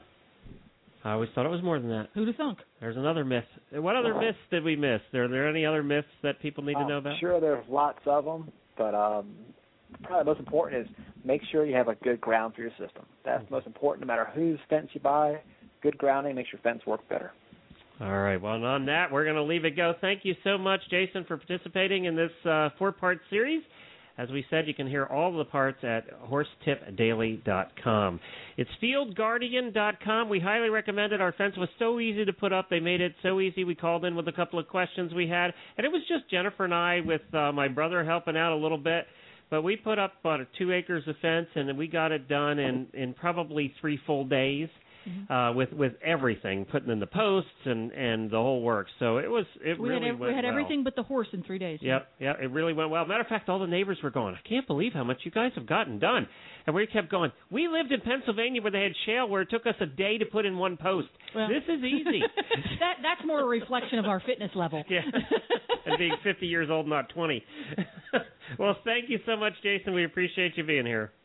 B: I always thought it was more than that.
H: Who'd have thunk?
B: There's another myth. What other myths did we miss? Are there any other myths that people need to know about?
J: Uh, sure, there's lots of them, but um, probably the most important is make sure you have a good ground for your system. That's most important no matter whose fence you buy. Good grounding makes your fence work better.
B: All right. Well, on that, we're going to leave it go. Thank you so much, Jason, for participating in this uh, four-part series. As we said, you can hear all the parts at horse tip daily dot com. It's field guardian dot com. We highly recommend it. Our fence was so easy to put up. They made it so easy. We called in with a couple of questions we had, and it was just Jennifer and I with uh, my brother helping out a little bit. But we put up about two acres of fence, and we got it done in, in probably three full days. Mm-hmm. Uh, with with everything, putting in the posts and, and the whole works. So it was it
H: we
B: really
H: had,
B: went
H: We had
B: well.
H: everything but the horse in three days.
B: Yep, yep, it really went well. Matter of fact, all the neighbors were going, I can't believe how much you guys have gotten done. And we kept going, we lived in Pennsylvania where they had shale where it took us a day to put in one post. Well, this is easy.
H: that That's more a reflection of our fitness level.
B: Yeah, and being fifty years old, not twenty. Well, thank you so much, Jason. We appreciate you being here.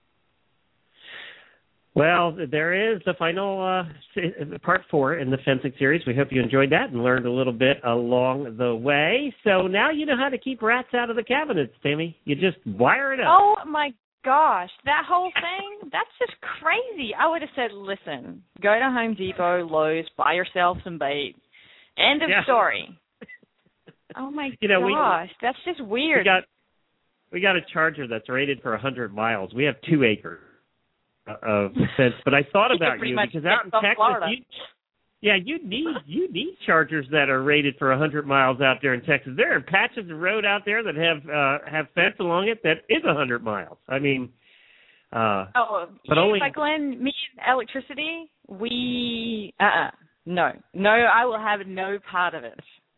B: Well, there is the final uh, part four in the fencing series. We hope you enjoyed that and learned a little bit along the way. So now you know how to keep rats out of the cabinets, Tammy. You just wire it up.
D: Oh, my gosh. That whole thing, that's just crazy. I would have said, listen, go to Home Depot, Lowe's, buy yourself some bait. End of
B: yeah.
D: story. Oh, my
B: you know,
D: gosh.
B: We,
D: that's just weird.
B: We got, we got a Charger that's rated for one hundred miles. We have two acres. Of fence, but I thought about you, you because out in Texas, you, yeah, you need you need Chargers that are rated for one hundred miles out there in Texas. There are patches of road out there that have uh, have fence along it that is one hundred miles. I mean, uh,
D: oh,
B: but
D: you,
B: only
D: like Glenn, me and electricity, we uh uh no no, I will have no part of it.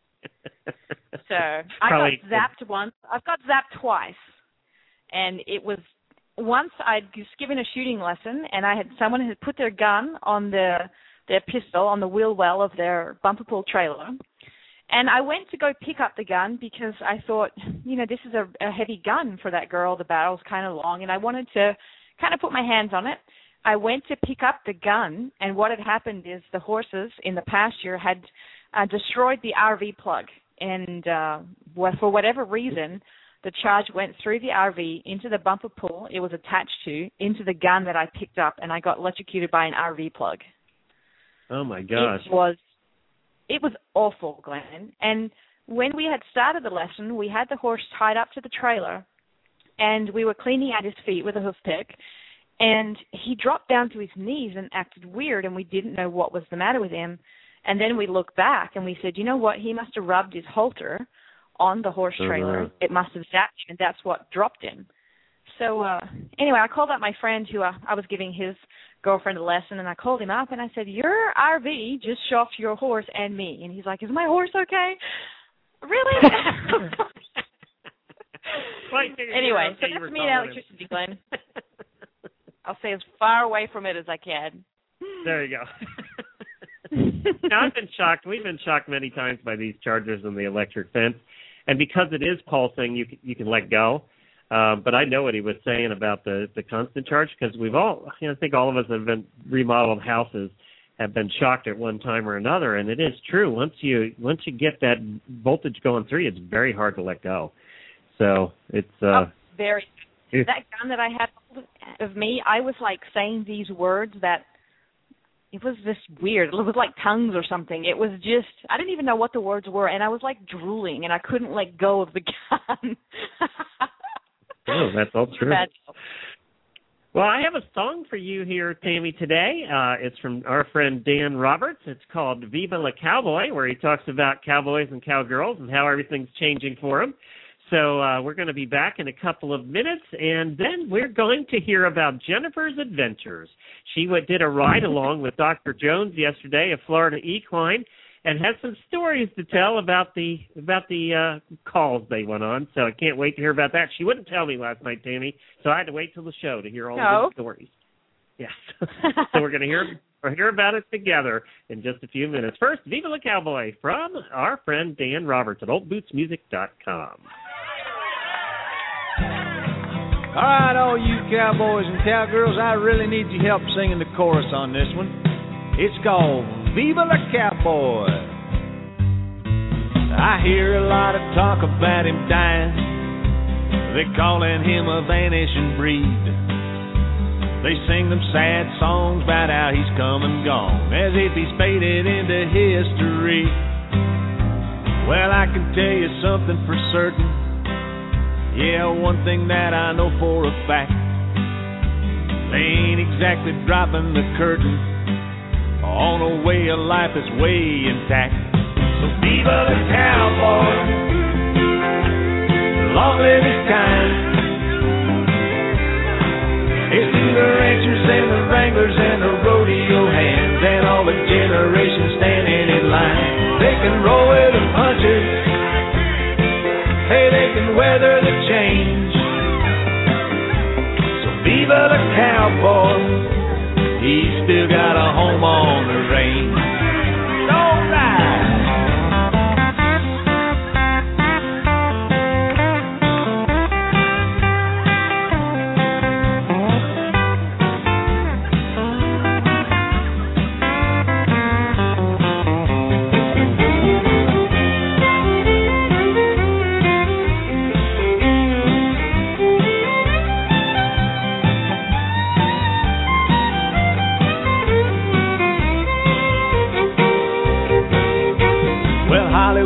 D: So I got zapped once. I've got zapped twice, and it was. Once I'd just given a shooting lesson, and I had someone had put their gun on the their pistol on the wheel well of their bumper pull trailer, and I went to go pick up the gun because I thought, you know, this is a, a heavy gun for that girl. The barrel's kind of long, and I wanted to kind of put my hands on it. I went to pick up the gun, and what had happened is the horses in the pasture had uh, destroyed the R V plug, and uh, for whatever reason. The charge went through the R V into the bumper pull it was attached to, into the gun that I picked up, and I got electrocuted by an R V plug.
B: Oh, my gosh.
D: It was, it was awful, Glenn. And when we had started the lesson, we had the horse tied up to the trailer, and we were cleaning out his feet with a hoof pick, and he dropped down to his knees and acted weird, and we didn't know what was the matter with him. And then we looked back, and we said, you know what, he must have rubbed his halter on the horse trailer. Uh-huh. It must have zapped him, and that's what dropped him. So uh, anyway, I called up my friend who uh, I was giving his girlfriend a lesson, and I called him up, and I said, your R V just shocked your horse and me. And he's like, is my horse okay? Really? Anyway, so that's me and electricity, Glenn. I'll stay as far away from it as I can.
B: There you go. Now, I've been shocked. We've been shocked many times by these Chargers and the electric fence. And because it is pulsing, you can, you can let go. Uh, but I know what he was saying about the, the constant charge because we've all, you know, I think all of us have been remodeled houses have been shocked at one time or another. And it is true. Once you once you get that voltage going through you, it's very hard to let go. So it's uh,
D: oh, very. It's, that gun that I had of me, I was like saying these words that. It was just weird. It was like tongues or something. It was just, I didn't even know what the words were, and I was like drooling, and I couldn't let go of the gun.
B: Oh, that's all true. Well, I have a song for you here, Tammy, today. Uh, it's from our friend Dan Roberts. It's called Viva la Cowboy, where he talks about cowboys and cowgirls and how everything's changing for them. So uh, we're going to be back in a couple of minutes, and then we're going to hear about Jennifer's adventures. She went, did a ride-along with Doctor Jones yesterday, a Florida equine, and has some stories to tell about the about the uh, calls they went on. So I can't wait to hear about that. She wouldn't tell me last night, Tammy, so I had to wait till the show to hear all
D: no.
B: the stories. Yes. So we're going to hear hear about it together in just a few minutes. First, Viva la Cowboy from our friend Dan Roberts at old boots music dot com.
K: All right, all you cowboys and cowgirls, I really need your help singing the chorus on this one. It's called Viva la Cowboy. I hear a lot of talk about him dying. They're calling him a vanishing breed. They sing them sad songs about how he's come and gone, as if he's faded into history. Well, I can tell you something for certain. Yeah, one thing that I know for a fact, they ain't exactly dropping the curtain on a way of life that's way intact. So viva the cowboy, long live his kind. It's to the ranchers and the wranglers and the rodeo hands and all the generations standing in line. They can roll with the punches. Hey, they can weather the change. So viva the cowboy, he's still got a home on the range. All right.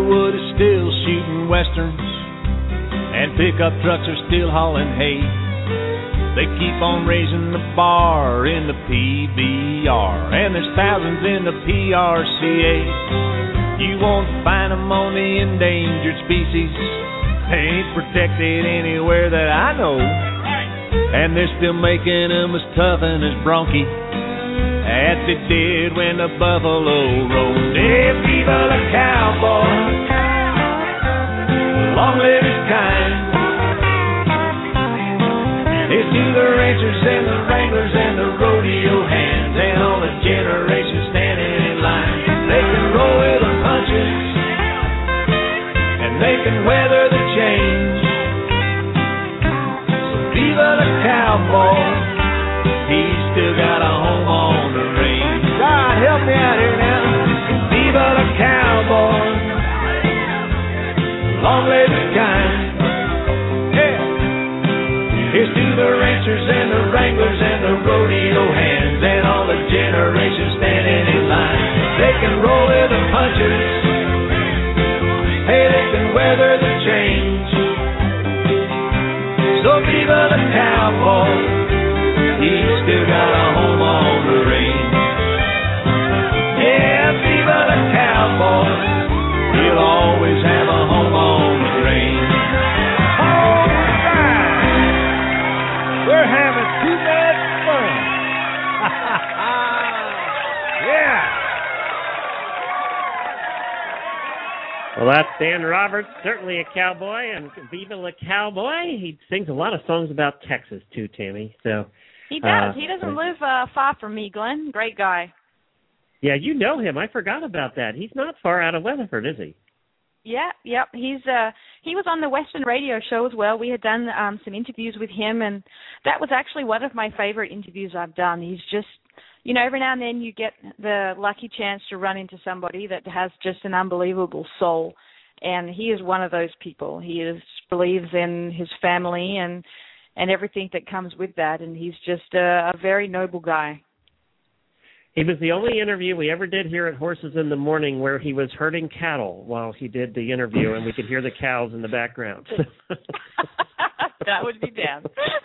K: Hollywood is still shooting westerns, and pickup trucks are still hauling hay. They keep on raising the bar in the P B R, and there's thousands in the P R C A. You won't find them on the endangered species. They ain't protected anywhere that I know. And they're still making them as tough and as bronky as they did when the buffalo roamed. Hey, viva the cowboy, long live his kind. Here's to the ranchers and the wranglers and the rodeo hands and all the generations standing in line. They can roll with the punches and they can weather the change. Viva the cowboy, he's still got a home on the range. God, help me out here now. Viva the cowboy, long live his kind. Yeah. Here's to the ranchers and the wranglers and the rodeo hands and all the generations standing in line. They can roll with the punches, hey, they can weather the change. So viva the cowboy, he's still got a home on the range. Yeah, viva the cowboy, he'll always have a home on the range. All right, we're having too much fun. Yeah.
B: Well, that's Dan Roberts, certainly a cowboy, and Viva la Cowboy. He sings a lot of songs about Texas, too, Tammy. So
D: He does.
B: Uh,
D: he doesn't live uh, far from me, Glenn. Great guy.
B: Yeah, you know him. I forgot about that. He's not far out of Weatherford, is he?
D: Yeah, yep. He's uh he was on the Western Radio Show as well. We had done um some interviews with him, and that was actually one of my favorite interviews I've done. He's just, you know, every now and then you get the lucky chance to run into somebody that has just an unbelievable soul, and he is one of those people. He is believes in his family and and everything that comes with that, and he's just a, a very noble guy.
B: He was the only interview we ever did here at Horses in the Morning where he was herding cattle while he did the interview, and we could hear the cows in the background.
D: That would be Dan.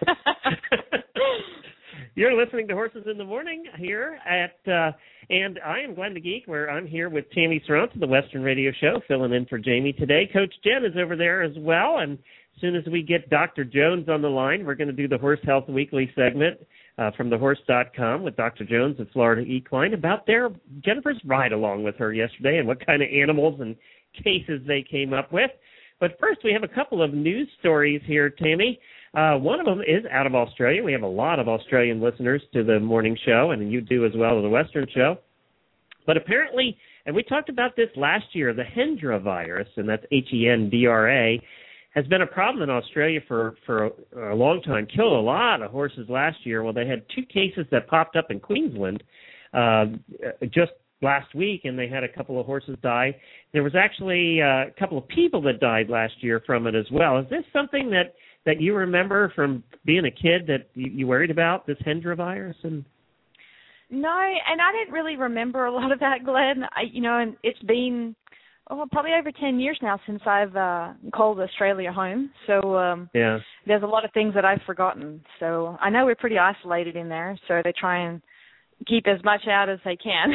B: You're listening to Horses in the Morning here at, uh, and I am Glenn the Geek, where I'm here with Tammy Sarant of the Western Radio Show, filling in for Jamie today. Coach Jen is over there as well, and as soon as we get Doctor Jones on the line, we're going to do the Horse Health Weekly segment uh, from the horse dot com with Doctor Jones of Florida Equine about their Jennifer's ride along with her yesterday and what kind of animals and cases they came up with. But first, we have a couple of news stories here, Tammy. Uh, one of them is out of Australia. We have a lot of Australian listeners to the morning show, and you do as well to the Western show. But apparently, and we talked about this last year, the Hendra virus, and that's H E N D R A, has been a problem in Australia for, for a, a long time. Killed a lot of horses last year. Well, they had two cases that popped up in Queensland uh, just last week, and they had a couple of horses die. There was actually uh, a couple of people that died last year from it as well. Is this something that, that you remember from being a kid that you, you worried about, this Hendra virus? And
D: No, and I didn't really remember a lot of that, Glenn. I, you know, and it's been oh, probably over ten years now since I've uh, called Australia home. So um, yeah. There's a lot of things that I've forgotten. So I know we're pretty isolated in there, so they try and keep as much out as they can.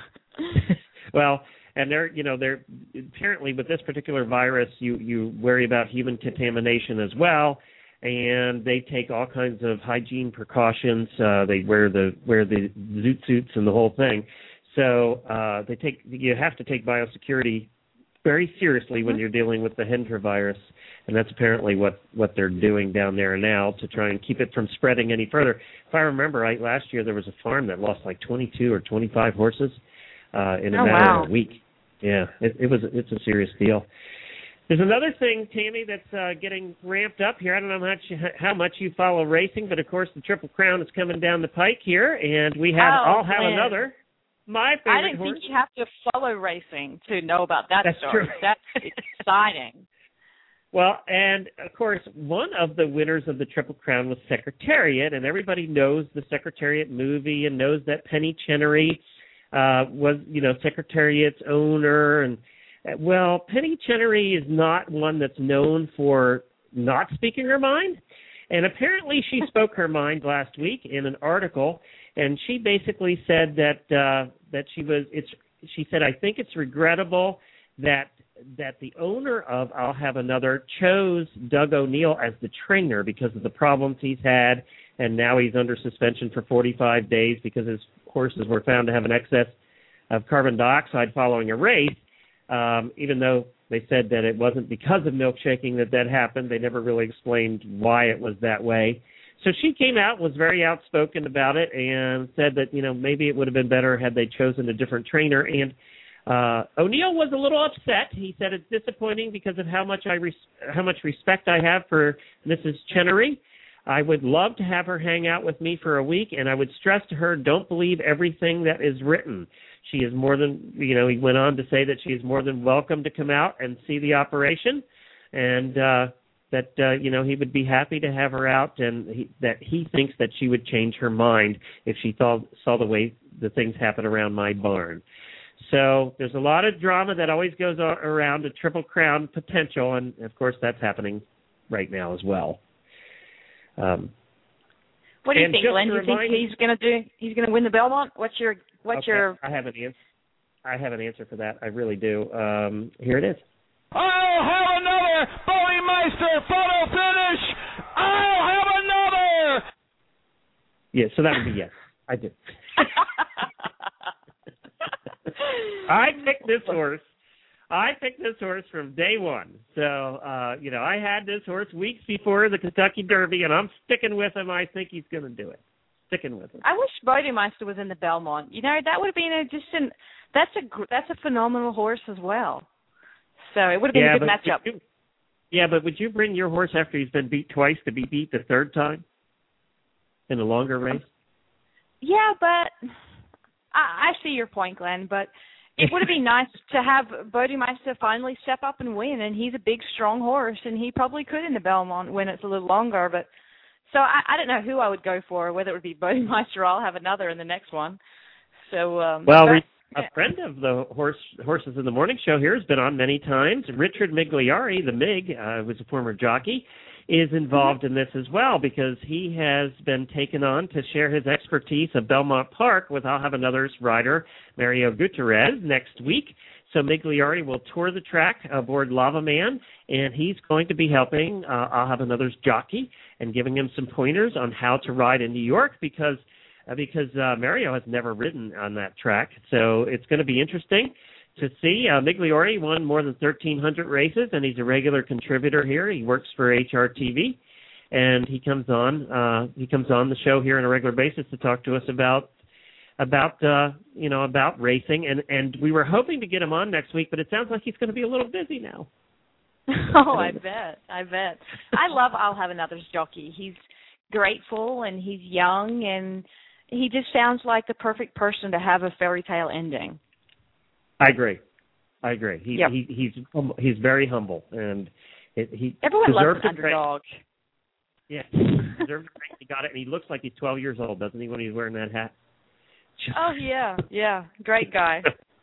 B: Well, and they're, you know, they're apparently with this particular virus, you, you worry about human contamination as well, and they take all kinds of hygiene precautions. Uh, they wear the wear the zoot suits and the whole thing. So uh, they take you have to take biosecurity very seriously when you're dealing with the Hendra virus, and that's apparently what, what they're doing down there now to try and keep it from spreading any further. If I remember right, last year there was a farm that lost like twenty-two or twenty-five horses uh, in a
D: oh,
B: matter
D: wow.
B: of a week. Yeah, it, it was it's a serious deal. There's another thing, Tammy, that's uh, getting ramped up here. I don't know how much, how much you follow racing, but of course the Triple Crown is coming down the pike here, and we have
D: oh,
B: all have
D: man.
B: another. My favorite
D: I didn't
B: horse.
D: think you have to follow racing to know about that
B: That's
D: story.
B: True.
D: That's exciting.
B: Well, and, of course, one of the winners of the Triple Crown was Secretariat, and everybody knows the Secretariat movie and knows that Penny Chenery uh, was, you know, Secretariat's owner, and Well, Penny Chenery is not one that's known for not speaking her mind. And apparently she spoke her mind last week in an article, and she basically said that uh, that she was. It's. She said, I think it's regrettable that that the owner of I'll Have Another chose Doug O'Neill as the trainer because of the problems he's had, and now he's under suspension for forty-five days because his horses were found to have an excess of carbon dioxide following a race, um, even though they said that it wasn't because of milkshaking that that happened. They never really explained why it was that way. So she came out, was very outspoken about it, and said that, you know, maybe it would have been better had they chosen a different trainer. And uh, O'Neill was a little upset. He said it's disappointing because of how much I res- how much respect I have for Missus Chenery. I would love to have her hang out with me for a week, and I would stress to her, don't believe everything that is written. She is more than, you know, he went on to say that she is more than welcome to come out and see the operation, and uh, that, uh, you know, he would be happy to have her out, and he, that he thinks that she would change her mind if she thought, saw the way the things happen around my barn. So there's a lot of drama that always goes around a Triple Crown potential, and, of course, that's happening right now as well. Um,
D: what do you think, Glenn? Do you think he's going to do? He's going to win the Belmont? What's your What's
B: okay,
D: your?
B: I have an answer. I have an answer for that. I really do. Um, here it is.
C: I'll have another Bowie Meister photo finish. I'll have another.
B: Yeah, so that would be yes. I do. I picked this horse. I picked this horse from day one. So, uh, you know, I had this horse weeks before the Kentucky Derby, and I'm sticking with him. I think he's going to do it. Sticking with him.
D: I wish Bodemeister was in the Belmont. You know, that would have been a, just an, that's a, that's a phenomenal horse as well. So it would have been
B: yeah,
D: a good matchup.
B: You, yeah, but would you bring your horse after he's been beat twice to be beat the third time in a longer race?
D: Yeah, but I, I see your point, Glenn, but it would have been nice to have Bodemeister finally step up and win, and he's a big, strong horse, and he probably could in the Belmont when it's a little longer. But so I, I don't know who I would go for, whether it would be Bodemeister or I'll have another in the next one. So um,
B: well,
D: but,
B: a friend of the horse Horses in the Morning show here has been on many times. Richard Migliari, the Mig, uh, was a former jockey, is involved in this as well because he has been taken on to share his expertise of Belmont Park with I'll Have Another's rider, Mario Gutierrez, next week. So Migliari will tour the track aboard Lava Man, and he's going to be helping uh, I'll Have Another's jockey and giving him some pointers on how to ride in New York because uh, because uh, Mario has never ridden on that track. So it's going to be interesting to see. Uh, Migliari won more than thirteen hundred races, and he's a regular contributor here. He works for H R T V, and he comes on uh, he comes on the show here on a regular basis to talk to us about about uh, you know about racing. And, and we were hoping to get him on next week, but it sounds like he's going to be a little busy now.
D: Oh, I bet, I bet. I love I'll Have Another's jockey. He's grateful and he's young, and he just sounds like the perfect person to have a fairy tale ending.
B: I agree. I agree. He,
D: yep.
B: he he's he's very humble, and it, he
D: everyone loves an
B: to
D: underdog.
B: Yeah, he deserved to He got it, and he looks like he's twelve years old, doesn't he, when he's wearing that hat?
D: Oh yeah, yeah, great guy.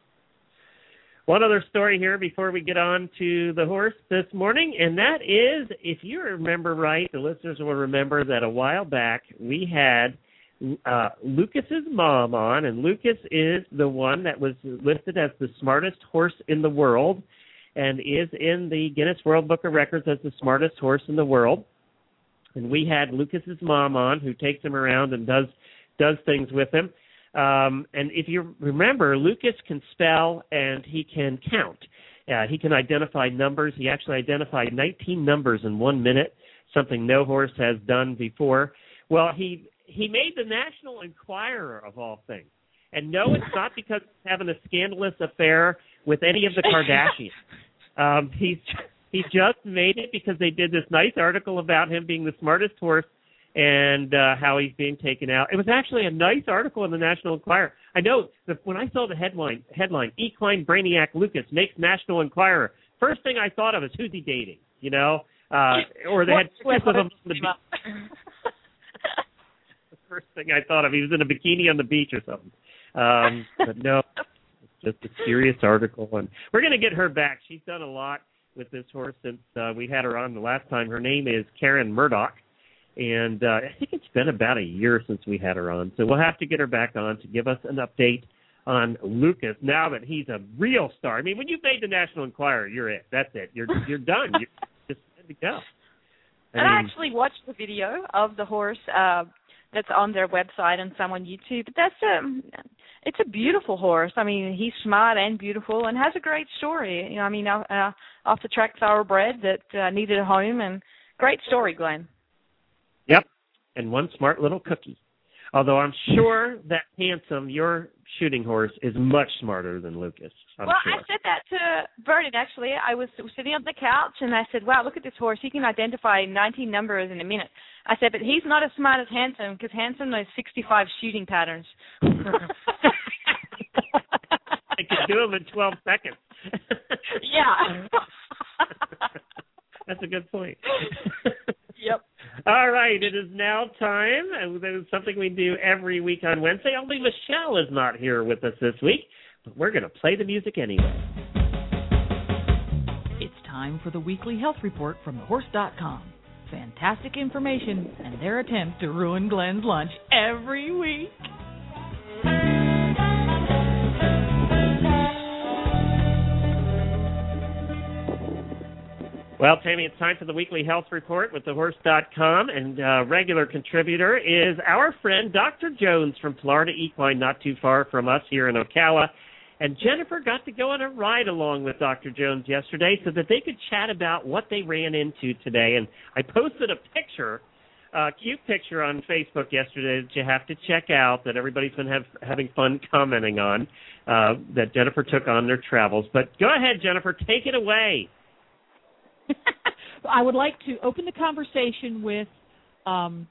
B: One other story here before we get on to the horse this morning, and that is, if you remember right, the listeners will remember that a while back we had Uh, Lucas's mom on, and Lucas is the one that was listed as the smartest horse in the world and is in the Guinness World Book of Records as the smartest horse in the world. And we had Lucas's mom on, who takes him around and does does things with him. Um, and if you remember, Lucas can spell and he can count. Uh, he can identify numbers. He actually identified nineteen numbers in one minute, something no horse has done before. Well, he He made the National Enquirer, of all things. And no, it's not because he's having a scandalous affair with any of the Kardashians. Um, he's he just made it because they did this nice article about him being the smartest horse and uh, how he's being taken out. It was actually a nice article in the National Enquirer. I know that when I saw the headline, headline Equine Brainiac Lucas makes National Enquirer, first thing I thought of is who's he dating, you know? Uh, or they had pictures of him on the beach. First thing I thought of, he was in a bikini on the beach or something. Um, but no, it's just a serious article. And we're going to get her back. She's done a lot with this horse since uh, we had her on the last time. Her name is Karen Murdoch. And uh, I think it's been about a year since we had her on. So we'll have to get her back on to give us an update on Lucas now that he's a real star. I mean, when you've made the National Enquirer, you're it. That's it. You're you're done. You're just ready to go. I
D: And
B: mean,
D: I actually watched the video of the horse uh, that's on their website and some on YouTube. But that's a, it's a beautiful horse. I mean, he's smart and beautiful and has a great story. You know, I mean, uh, uh, off the track thoroughbred that uh, needed a home, and great story, Glenn.
B: Yep, and one smart little cookie. Although I'm sure that Handsome, your shooting horse, is much smarter than Lucas. I'm
D: well,
B: sure.
D: I said that to Vernon, actually. I was sitting on the couch, and I said, wow, look at this horse. He can identify nineteen numbers in a minute. I said, but he's not as smart as Handsome, because Handsome knows sixty-five shooting patterns.
B: I could do them in twelve seconds.
D: Yeah.
B: That's a good point.
D: Yep.
B: All right, it is now time, and this is something we do every week on Wednesday. Only Michelle is not here with us this week, but we're going to play the music anyway.
H: It's time for the weekly health report from the horse dot com. Fantastic information and their attempt to ruin Glenn's lunch every week.
B: Well, Tammy, it's time for the weekly health report with the horse dot com, and uh, regular contributor is our friend Doctor Jones from Florida Equine, not too far from us here in Ocala. And Jennifer got to go on a ride along with Doctor Jones yesterday so that they could chat about what they ran into today. And I posted a picture, a cute picture on Facebook yesterday that you have to check out, that everybody's been have, having fun commenting on, uh, that Jennifer took on their travels. But go ahead, Jennifer, take it away.
H: I would like to open the conversation with um,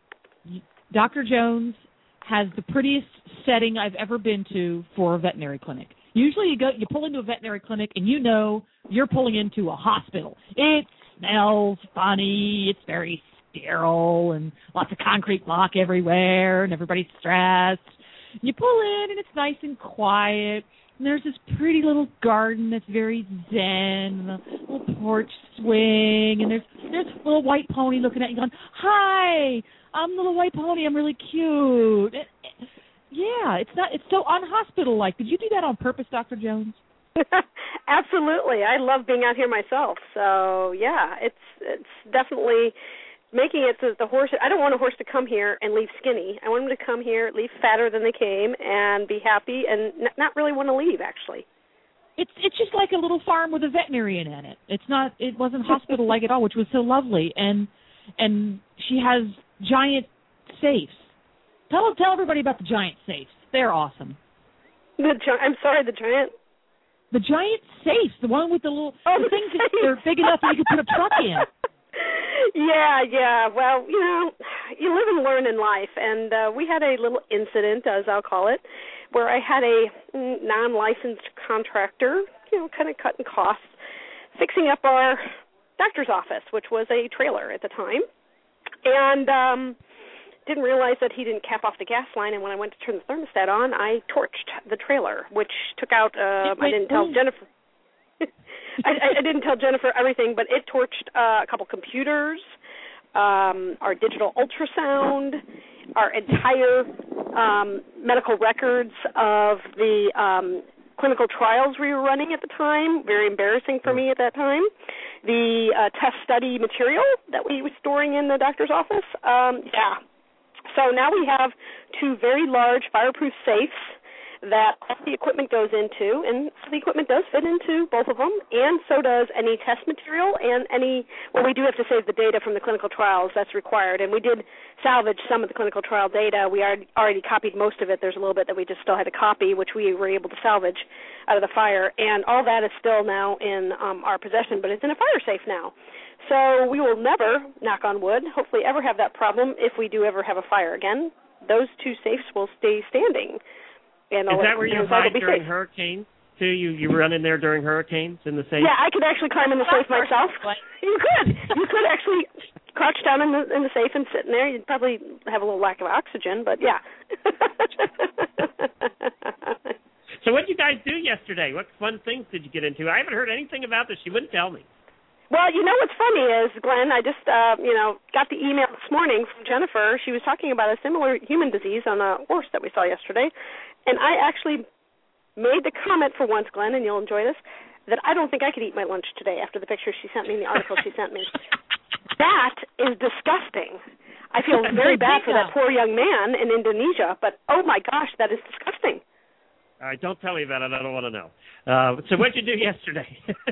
H: Doctor Jones has the prettiest setting I've ever been to for a veterinary clinic. Usually you go, you pull into a veterinary clinic and you know you're pulling into a hospital. It smells funny. It's very sterile and lots of concrete block everywhere and everybody's stressed. You pull in and it's nice and quiet. And there's this pretty little garden that's very zen, and a little porch swing, and there's there's a little white pony looking at you going, hi, I'm the little white pony, I'm really cute. It, it, yeah, it's not it's so unhospital-like. Did you do that on purpose, Doctor Jones?
L: Absolutely. I love being out here myself. So, yeah, it's it's definitely making it so that the horse, I don't want a horse to come here and leave skinny. I want them to come here, leave fatter than they came, and be happy and n- not really want to leave, actually.
H: It's it's just like a little farm with a veterinarian in it. It's not, it wasn't hospital-like at all, which was so lovely. And and she has giant safes. Tell tell everybody about the giant safes. They're awesome.
L: The gi- I'm sorry, the giant?
H: The giant safes, the one with the little,
L: oh,
H: the things that are big enough that you can put a truck in.
L: Yeah, yeah. Well, you know, you live and learn in life, and uh, we had a little incident, as I'll call it, where I had a non-licensed contractor, you know, kind of cutting costs, fixing up our doctor's office, which was a trailer at the time, and um, didn't realize that he didn't cap off the gas line, and when I went to turn the thermostat on, I torched the trailer, which took out, uh, I didn't tell Jennifer. I, I didn't tell Jennifer everything, but it torched uh, a couple computers, um, our digital ultrasound, our entire um, medical records of the um, clinical trials we were running at the time. Very embarrassing for me at that time. The uh, test study material that we were storing in the doctor's office. Um, yeah. So now we have two very large fireproof safes that all the equipment goes into, and the equipment does fit into both of them, and so does any test material and any, well, we do have to save the data from the clinical trials. That's required, and we did salvage some of the clinical trial data. We already, already copied most of it. There's a little bit that we just still had to copy, which we were able to salvage out of the fire, and all that is still now in um, our possession, but it's in a fire safe now. So we will never, knock on wood, hopefully ever have that problem if we do ever have a fire again. Those two safes will stay standing. And
B: Is that where you hide during safe. hurricanes, too? You you run in there during hurricanes in the safe?
L: Yeah, I could actually climb in the safe myself. You could. You could actually crouch down in the in the safe and sit in there. You'd probably have a little lack of oxygen, but yeah.
B: So what did you guys do yesterday? What fun things did you get into? I haven't heard anything about this. She wouldn't tell me.
L: Well, you know what's funny is, Glenn, I just, uh, you know, got the email this morning from Jennifer. She was talking about a similar human disease on a horse that we saw yesterday. And I actually made the comment for once, Glenn, and you'll enjoy this, that I don't think I could eat my lunch today after the picture she sent me and the article she sent me. That is disgusting. I feel very bad for that poor young man in Indonesia, but oh my gosh, that is disgusting.
B: All right, don't tell me about it. I don't want to know. Uh, so what did you do yesterday?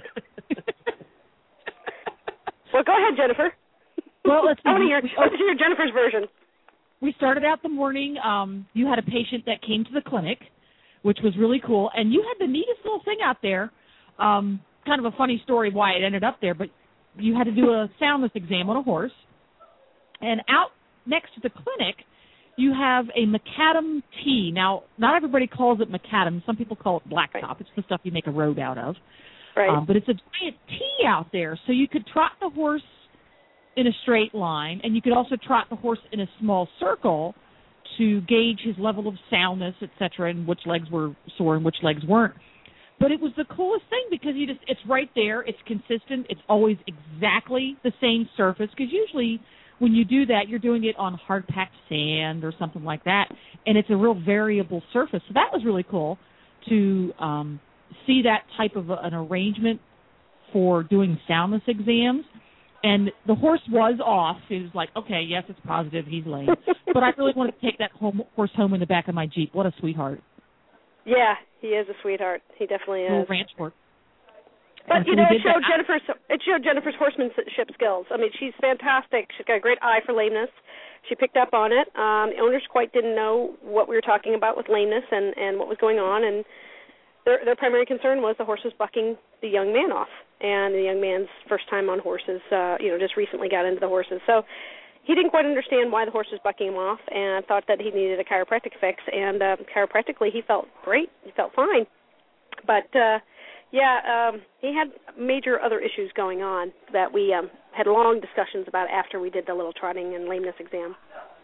L: Well, go ahead, Jennifer.
H: Well, let's see.
L: I want to hear, I want to hear Jennifer's version.
H: We started out the morning. Um, you had a patient that came to the clinic, which was really cool, and you had the neatest little thing out there. Um, kind of a funny story why it ended up there, but you had to do a soundness exam on a horse. And out next to the clinic, you have a macadam tea. Now, not everybody calls it macadam. Some people call it blacktop. Right. It's the stuff you make a road out of.
L: Right.
H: Um, but it's a giant tea out there, so you could trot the horse in a straight line, and you could also trot the horse in a small circle to gauge his level of soundness, et cetera, and which legs were sore and which legs weren't. But it was the coolest thing because you just it's right there, it's consistent, it's always exactly the same surface, because usually when you do that, you're doing it on hard-packed sand or something like that, and it's a real variable surface. So that was really cool to um, see that type of a, an arrangement for doing soundness exams. And the horse was off. It was like, okay, yes, it's positive, he's lame. But I really wanted to take that home, horse home in the back of my Jeep. What a sweetheart.
L: Yeah, he is a sweetheart. He definitely is.
H: Little ranch horse.
L: But,
H: and
L: you
H: so
L: know, it showed
H: that.
L: Jennifer's it showed Jennifer's horsemanship skills. I mean, she's fantastic. She's got a great eye for lameness. She picked up on it. Um, the owners quite didn't know what we were talking about with lameness and, and what was going on, and their their primary concern was the horse was bucking the young man off. And the young man's first time on horses, uh, you know, just recently got into the horses. So he didn't quite understand why the horse was bucking him off and thought that he needed a chiropractic fix. And uh, chiropractically, he felt great. He felt fine. But, uh, yeah, um, he had major other issues going on that we um, had long discussions about after we did the little trotting and lameness exam.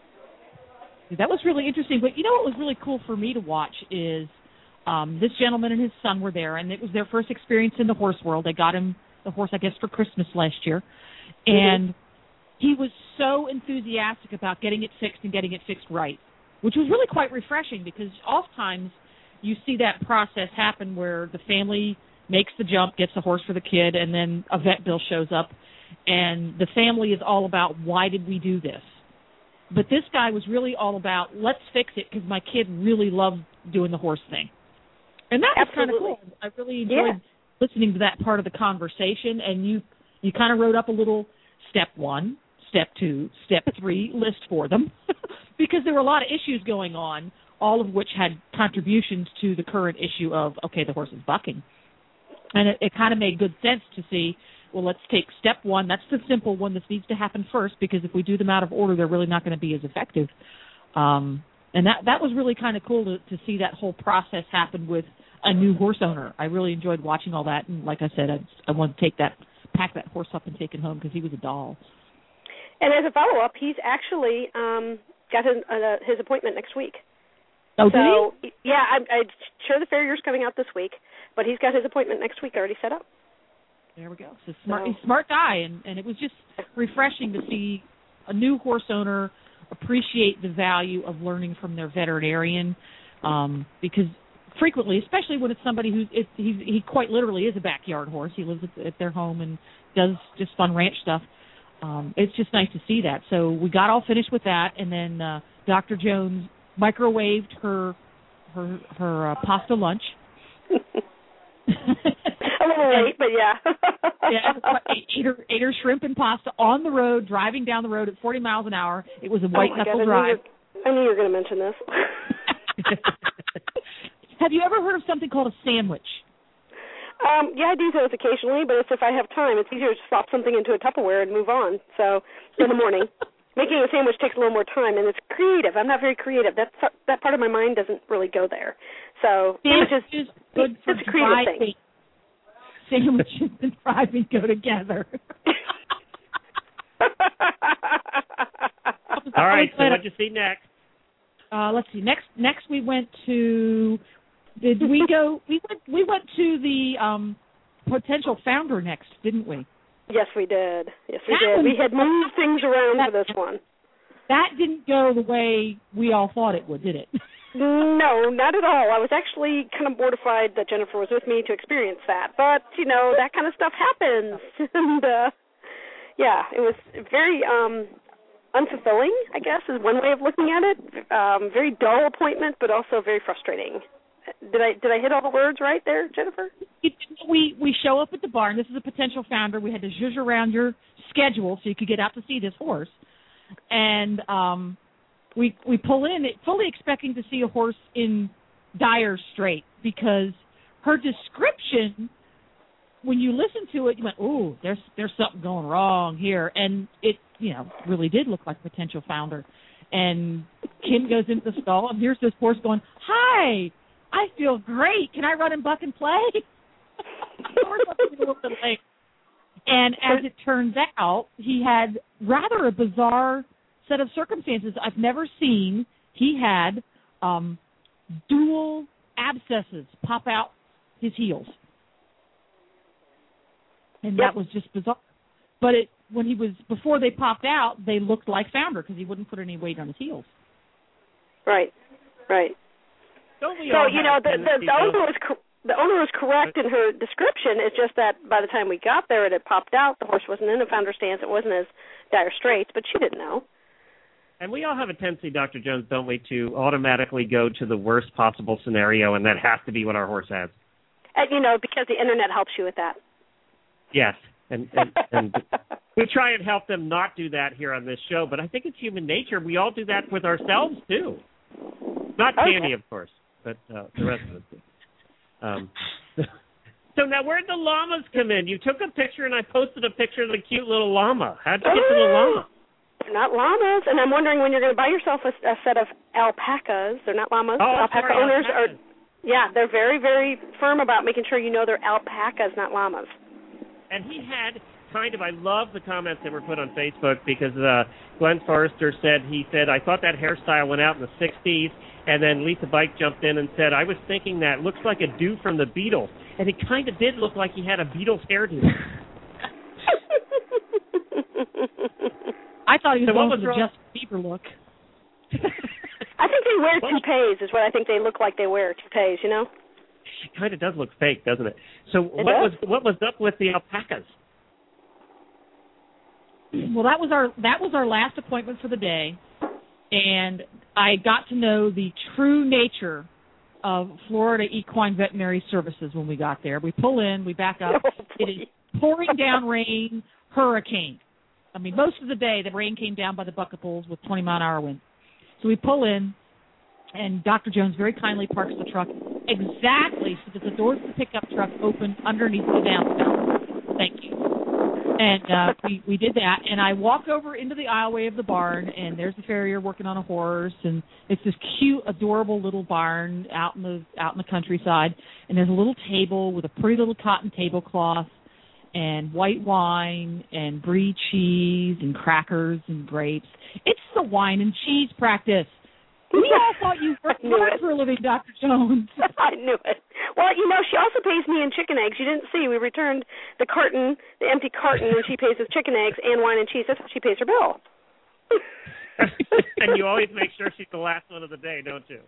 H: That was really interesting. But you know what was really cool for me to watch is Um, this gentleman and his son were there, and it was their first experience in the horse world. They got him the horse, I guess, for Christmas last year. And mm-hmm. he was so enthusiastic about getting it fixed and getting it fixed right, which was really quite refreshing because oftentimes you see that process happen where the family makes the jump, gets the horse for the kid, and then a vet bill shows up, and the family is all about, why did we do this? But this guy was really all about, let's fix it because my kid really loved doing the horse thing. And that was kind of cool. I really enjoyed yeah. listening to that part of the conversation. And you, you kind of wrote up a little step one, step two, step three list for them because there were a lot of issues going on, all of which had contributions to the current issue of, okay, the horse is bucking. And it, it kind of made good sense to see, well, let's take step one. That's the simple one that needs to happen first because if we do them out of order, they're really not going to be as effective. Um, and that, that was really kind of cool to, to see that whole process happen with a new horse owner. I really enjoyed watching all that, and like I said, I, I wanted to take that, pack that horse up and take it home because he was a doll.
L: And as a follow-up, he's actually um, got his, uh, his appointment next week.
H: Oh,
L: so,
H: did
L: he? Yeah, I'm, I'm sure the farrier's coming out this week, but he's got his appointment next week already set up.
H: There we go. So smart, so. smart guy, and, and it was just refreshing to see a new horse owner appreciate the value of learning from their veterinarian um, because frequently, especially when it's somebody who it, he, he quite literally is a backyard horse. He lives at, at their home and does just fun ranch stuff. Um, it's just nice to see that. So we got all finished with that, and then uh, Doctor Jones microwaved her her her uh, pasta lunch.
L: A little late, but yeah.
H: yeah, ate her, ate her shrimp and pasta on the road, driving down the road at forty miles an hour. It was a white
L: oh
H: knuckle
L: God,
H: drive.
L: I knew you were going to mention this.
H: Have you ever heard of something called a sandwich?
L: Um, yeah, I do those occasionally, but it's if I have time. It's easier to swap something into a Tupperware and move on. So in the morning, making a sandwich takes a little more time, and it's creative. I'm not very creative. That that part of my mind doesn't really go there. So
H: sandwiches
L: is
H: good for
L: it's a creative thing.
H: Sandwiches and driving go together.
B: All right. So what'd you see next?
H: Uh, let's see. Next, next we went to Did we go? We went. We went to the um, potential founder next, didn't we?
L: Yes, we did. Yes, we
H: That
L: did. We
H: was-
L: had moved things around
H: that,
L: for this one.
H: That didn't go the way we all thought it would, did it?
L: No, not at all. I was actually kind of mortified that Jennifer was with me to experience that. But, you know, that kind of stuff happens. and, uh, yeah, it was very um, unfulfilling, I guess, is one way of looking at it. Um, very dull appointment, but also very frustrating. Did I did I hit all the words right there, Jennifer?
H: We we show up at the barn. This is a potential founder. We had to zhuzh around your schedule so you could get out to see this horse. And um, we we pull in fully expecting to see a horse in dire strait because her description, when you listen to it, you went, "Ooh, there's there's something going wrong here," and it you know really did look like a potential founder. And Kim goes into the stall, and here's this horse going, "Hi, I feel great. Can I run and buck and play?" The horse was a little bit late. And as it turns out, he had rather a bizarre set of circumstances I've never seen. He had um, dual abscesses pop out his heels. And
L: Yep.
H: that was just bizarre. But it when he was before they popped out, they looked like founder because he wouldn't put any weight on his heels.
L: Right, right.
B: Don't we
L: So,
B: all
L: you
B: have
L: know,
B: a
L: the, the,
B: tendency,
L: the
B: though-
L: owner was cor- the owner was correct in her description. It's just that by the time we got there, it had popped out. The horse wasn't in a founder stance. It wasn't as dire straits, but she didn't know.
B: And we all have a tendency, Doctor Jones, don't we, to automatically go to the worst possible scenario, and that has to be what our horse has.
L: And, you know, because the Internet helps you with that.
B: Yes, and, and, and we try and help them not do that here on this show, but I think it's human nature. We all do that with ourselves, too. Not
L: Okay.
B: Tammy, of course, but uh, the rest of us do. Um, so now where'd the llamas come in? You took a picture, and I posted a picture of the cute little llama. How'd you get to the llama?
L: They're not llamas, and I'm wondering when you're going to buy yourself a, a set of alpacas. They're not llamas.
B: Oh,
L: Alpaca
B: sorry,
L: owners
B: alpacas.
L: are, yeah, they're very, very firm about making sure you know they're alpacas, not llamas.
B: And he had kind of, I love the comments that were put on Facebook because uh, Glenn Forrester said, he said, I thought that hairstyle went out in the sixties, and then Lisa Bike jumped in and said, I was thinking that looks like a dude from the Beatles, and it kind of did look like he had a Beatles hairdo.
H: I thought he was
B: So what
H: going
B: was
H: for the
B: wrong-
H: Justin Bieber look.
L: I think they wear toupees is what I think they look like they wear, toupees, you know?
B: It kind of does look fake, doesn't it? So
L: It
B: what
L: does.
B: was what was up with the alpacas?
H: Well, that was our that was our last appointment for the day, and I got to know the true nature of Florida Equine Veterinary Services when we got there. We pull in, we back up.
L: Oh,
H: It is pouring down rain, hurricane. I mean, most of the day the rain came down by the bucket bowls with twenty mile an hour wind. So we pull in, and Doctor Jones very kindly parks the truck exactly so that the doors of the pickup truck open underneath the downspout. Thank you. And uh, we, we did that, and I walk over into the aisleway of the barn, and there's the farrier working on a horse, and it's this cute, adorable little barn out in the out in the countryside, and there's a little table with a pretty little cotton tablecloth, and white wine, and brie cheese, and crackers, and grapes. It's the wine and cheese practice. We all thought you worked hard for a living, Doctor Jones.
L: I knew it. Well, you know, she also pays me in chicken eggs. You didn't see. We returned the carton, the empty carton, and she pays with chicken eggs and wine and cheese. That's how she pays her bill.
B: And you always make sure she's the last one of the day, don't you?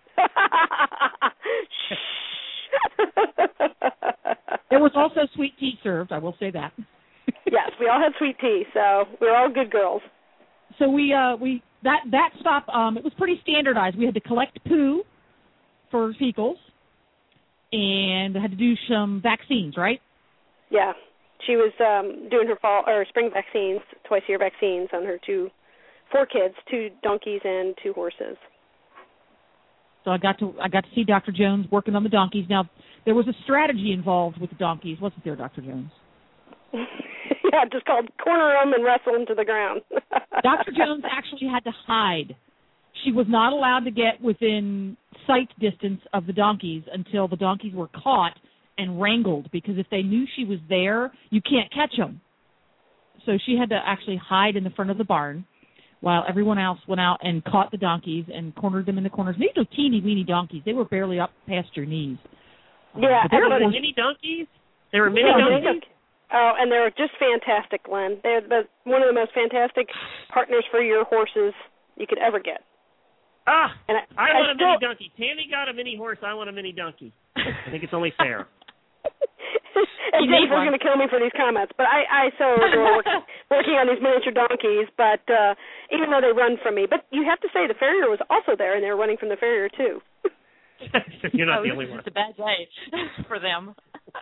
H: There was also sweet tea served, I will say that.
L: Yes, we all had sweet tea, so we were all good girls.
H: So we uh we that that stop um it was pretty standardized. We had to collect poo for fecals and had to do some vaccines, right?
L: Yeah, she was um doing her fall or spring vaccines, twice a year vaccines on her two, four kids, two donkeys and two horses.
H: So I got to I got to see Doctor Jones working on the donkeys. Now there was a strategy involved with the donkeys, wasn't there, Doctor Jones?
L: Yeah, just called corner them and wrestle them to the ground.
H: Doctor Jones actually had to hide. She was not allowed to get within sight distance of the donkeys until the donkeys were caught and wrangled, because if they knew she was there, you can't catch them. So she had to actually hide in the front of the barn while everyone else went out and caught the donkeys and cornered them in the corners. These were teeny weeny donkeys. They were barely up past your knees.
L: Yeah,
B: but they were like mini donkeys. They were mini
L: yeah,
B: donkeys.
L: Oh, and they're just fantastic, Glenn. They're the, one of the most fantastic partners for your horses you could ever get.
B: Ah,
L: and I,
B: I,
L: I
B: want
L: still,
B: a mini donkey. Tammy got a mini horse. I want a mini donkey. I think it's only fair.
L: And Jennifer's going to kill me for these comments, but I, I so adore working, working on these miniature donkeys. But uh, even though they run from me, but you have to say the farrier was also there, and they were running from the farrier too.
B: You're not
D: oh,
B: the only one.
D: It's a bad day for them.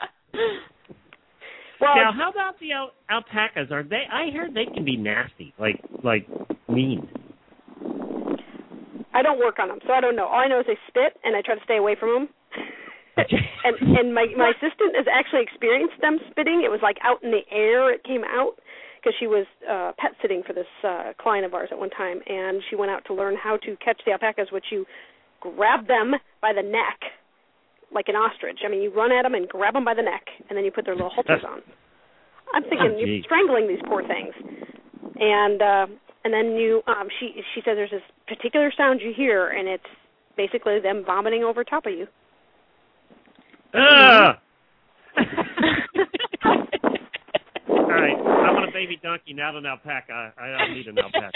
L: Well,
B: now, how about the al- alpacas? Are they? I heard they can be nasty, like like mean.
L: I don't work on them, so I don't know. All I know is they spit, and I try to stay away from them. and and my my assistant has actually experienced them spitting. It was like out in the air. It came out because she was uh, pet sitting for this uh, client of ours at one time, and she went out to learn how to catch the alpacas, which you grab them by the neck like an ostrich. I mean, you run at them and grab them by the neck, and then you put their little halters on. I'm thinking oh, you're strangling these poor things, and uh, and then you um, she she said there's this particular sound you hear, and it's basically them vomiting over top of you.
B: Ugh. All right, I want a baby donkey, not an alpaca. I don't need an alpaca.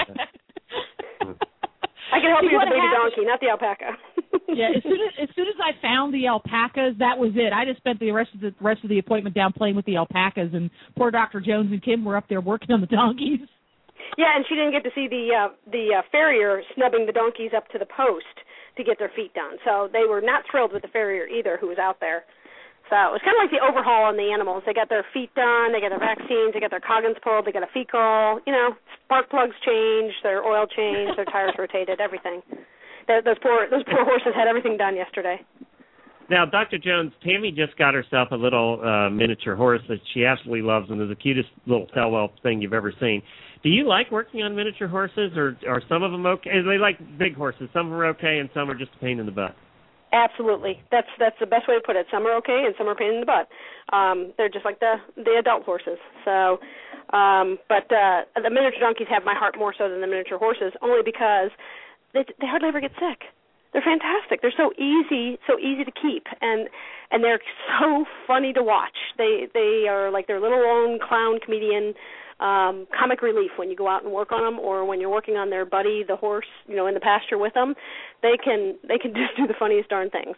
L: I can help you, you with the baby donkey, not the alpaca.
H: Yeah, as soon as, as soon as I found the alpacas, that was it. I just spent the rest of the rest of the appointment down playing with the alpacas, and poor Doctor Jones and Kim were up there working on the donkeys.
L: Yeah, and she didn't get to see the uh, the uh, farrier snubbing the donkeys up to the post to get their feet done. So they were not thrilled with the farrier either, who was out there. So it was kind of like the overhaul on the animals. They got their feet done, they got their vaccines, they got their coggins pulled, they got a fecal, you know, spark plugs changed, their oil changed, their tires rotated, everything. Those, those poor those poor horses had everything done yesterday.
B: Now, Doctor Jones, Tammy just got herself a little uh, miniature horse that she absolutely loves, and is the cutest little tell-well thing you've ever seen. Do you like working on miniature horses, or are some of them okay? They like big horses. Some of them are okay, and some are just a pain in the butt.
L: Absolutely, that's that's the best way to put it. Some are okay, and some are a pain in the butt. Um, they're just like the the adult horses. So, um, but uh, the miniature donkeys have my heart more so than the miniature horses, only because they they hardly ever get sick. They're fantastic. They're so easy, so easy to keep, and and they're so funny to watch. They they are like their little own clown comedian. Um, comic relief when you go out and work on them, or when you're working on their buddy, the horse, you know, in the pasture with them. They can they can just do the funniest darn things.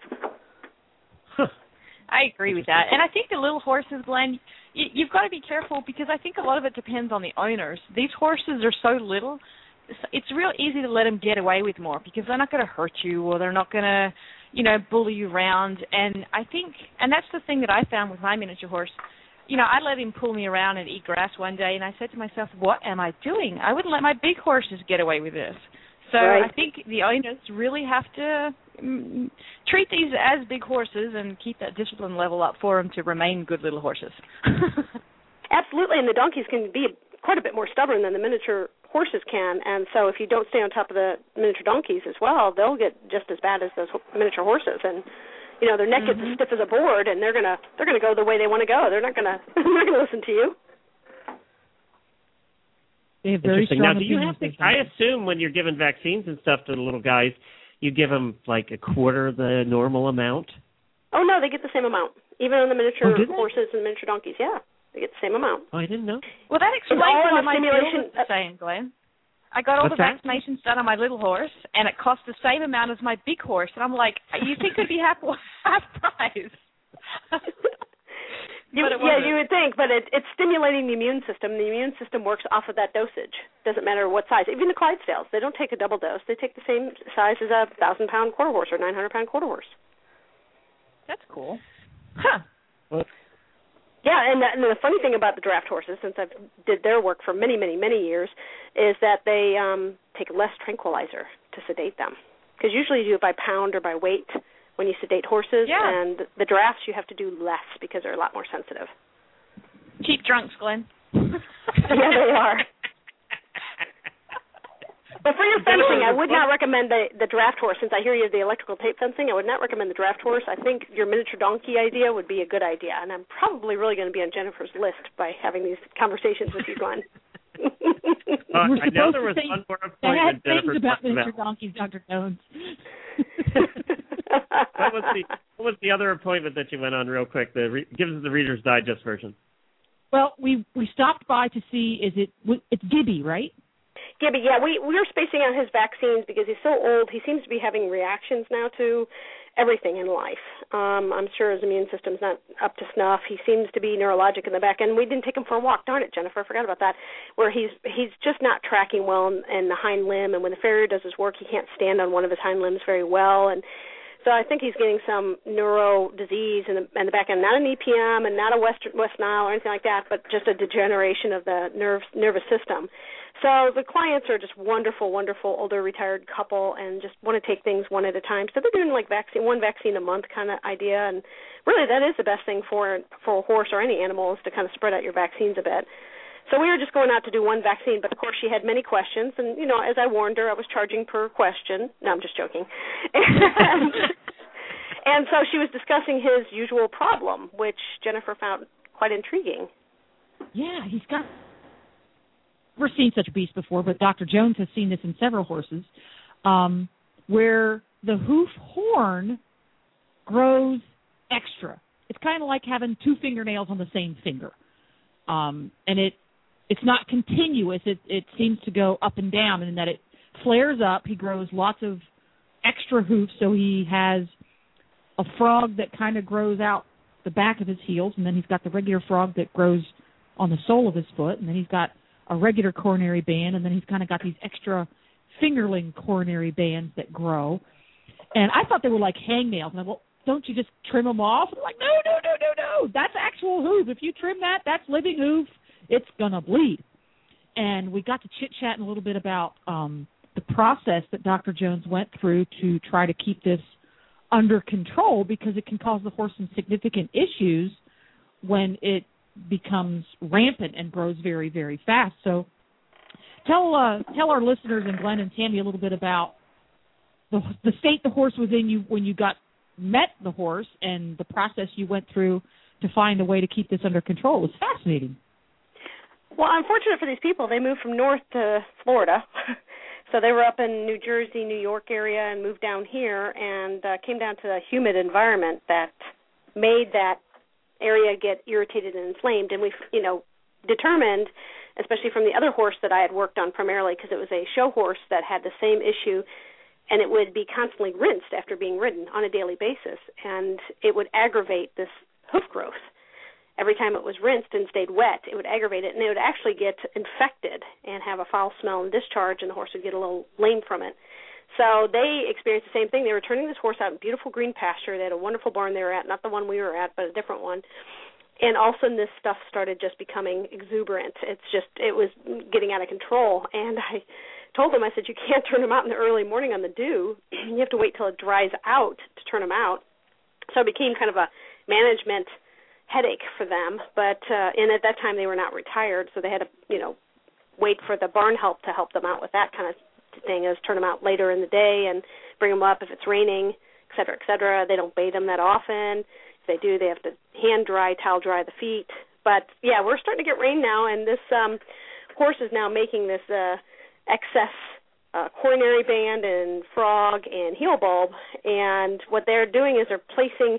D: I agree with that, and I think the little horses, Glenn, you, you've got to be careful because I think a lot of it depends on the owners. These horses are so little, it's real easy to let them get away with more because they're not going to hurt you or they're not going to, you know, bully you around. And I think, and that's the thing that I found with my miniature horse. You know, I let him pull me around and eat grass one day, and I said to myself, what am I doing? I wouldn't let my big horses get away with this. So
L: right.
D: I think the owners really have to mm, treat these as big horses and keep that discipline level up for them to remain good little horses.
L: Absolutely, and the donkeys can be quite a bit more stubborn than the miniature horses can, and so if you don't stay on top of the miniature donkeys as well, they'll get just as bad as those miniature horses. And you know, their neck gets
D: mm-hmm.
L: as stiff as a board, and they're gonna they're gonna go the way they want to go. They're not gonna they're not gonna listen to you.
H: They have very strong
B: now, do you
H: opinions.
B: have to, I assume when you're giving vaccines and stuff to the little guys, you give them like a quarter the normal amount?
L: Oh no, they get the same amount, even on the miniature
B: oh,
L: horses and miniature donkeys. Yeah, they get the same amount.
B: Oh, I didn't know.
D: Well, that explains
L: all
D: why
L: in the
D: my
L: simulation-
D: bill was the same, Glenn. I got all
B: What's
D: the
B: that?
D: vaccinations done on my little horse, and it cost the same amount as my big horse. And I'm like, you think it'd be half half price?
L: You, yeah, you would think, but it, it's stimulating the immune system. The immune system works off of that dosage. Doesn't matter what size. Even the Clydesdales, they don't take a double dose. They take the same size as a thousand-pound quarter horse or nine hundred pound quarter horse.
D: That's cool. Huh.
B: Well,
L: yeah, and the, and the funny thing about the draft horses, since I've did their work for many, many, many years, is that they um, take less tranquilizer to sedate them. Because usually you do it by pound or by weight when you sedate horses,
D: yeah.
L: and the drafts you have to do less because they're a lot more sensitive.
D: Cheap drunks, Glenn.
L: Yeah, they are. But for your fencing, I would not recommend the, the draft horse. Since I hear you have the electrical tape fencing, I would not recommend the draft horse. I think your miniature donkey idea would be a good idea, and I'm probably really going to be on Jennifer's list by having these conversations with you, Glenn.
B: Uh,
H: We're
B: I
H: supposed
B: know there
H: to
B: was
H: say
B: one more
H: bad
B: appointment
H: things
B: Jennifer
H: about
B: talked
H: Mister
B: about.
H: Donkey's Doctor Jones.
B: what was the what was the other appointment that you went on real quick? The re, give us the Reader's Digest version.
H: Well, we we stopped by to see. Is it? It's Gibby, right?
L: Gibby, yeah. We we were spacing out his vaccines because he's so old. He seems to be having reactions now to everything in life. Um, I'm sure his immune system's not up to snuff. He seems to be neurologic in the back end. We didn't take him for a walk. Darn it, Jennifer, I forgot about that. Where he's he's just not tracking well in, in the hind limb, and when the farrier does his work, he can't stand on one of his hind limbs very well, and so I think he's getting some neuro disease in the, in the back end, not an E P M and not a West, West Nile or anything like that, but just a degeneration of the nerve, nervous system. So the clients are just wonderful, wonderful older retired couple and just want to take things one at a time. So they're doing like vaccine, one vaccine a month kind of idea, and really that is the best thing for for a horse or any animal is to kind of spread out your vaccines a bit. So we were just going out to do one vaccine, but of course she had many questions, and, you know, as I warned her, I was charging per question. No, I'm just joking. and, and so she was discussing his usual problem, which Jennifer found quite intriguing.
H: Yeah, he's got... Never seen such a beast before, but Doctor Jones has seen this in several horses, um, where the hoof horn grows extra. It's kind of like having two fingernails on the same finger. Um, and it it's not continuous. It it seems to go up and down, and that it flares up. He grows lots of extra hoofs, so he has a frog that kind of grows out the back of his heels, and then he's got the regular frog that grows on the sole of his foot, and then he's got a regular coronary band, and then he's kind of got these extra fingerling coronary bands that grow. And I thought they were like hangnails. And I well, don't you just trim them off? And I'm like, no, no, no, no, no. That's actual hoof. If you trim that, that's living hoof. It's going to bleed. And we got to chit-chatting a little bit about um, the process that Doctor Jones went through to try to keep this under control, because it can cause the horse some significant issues when it becomes rampant and grows very, very fast. So tell uh, tell our listeners and Glenn and Tammy a little bit about the, the state the horse was in you when you got met the horse and the process you went through to find a way to keep this under control. It was fascinating.
L: Well, unfortunate for these people, they moved from north to Florida. So they were up in New Jersey, New York area and moved down here and uh, came down to a humid environment that made that area get irritated and inflamed. And we, you know, determined, especially from the other horse that I had worked on primarily, because it was a show horse that had the same issue, and it would be constantly rinsed after being ridden on a daily basis, and it would aggravate this hoof growth. Every time it was rinsed and stayed wet, it would aggravate it, and it would actually get infected and have a foul smell and discharge, and the horse would get a little lame from it. So they experienced the same thing. They were turning this horse out in beautiful green pasture. They had a wonderful barn they were at, not the one we were at, but a different one. And all of a sudden this stuff started just becoming exuberant. It's just, it was getting out of control. And I told them, I said, you can't turn them out in the early morning on the dew. You have to wait till it dries out to turn them out. So it became kind of a management headache for them. But uh, and at that time they were not retired, so they had to, you know, wait for the barn help to help them out with that kind of thing, is turn them out later in the day and bring them up if it's raining, et cetera, et cetera. They don't bathe them that often. If they do, they have to hand dry, towel dry the feet. But, yeah, we're starting to get rain now, and this um, horse is now making this uh, excess uh, coronary band and frog and heel bulb, and what they're doing is they're placing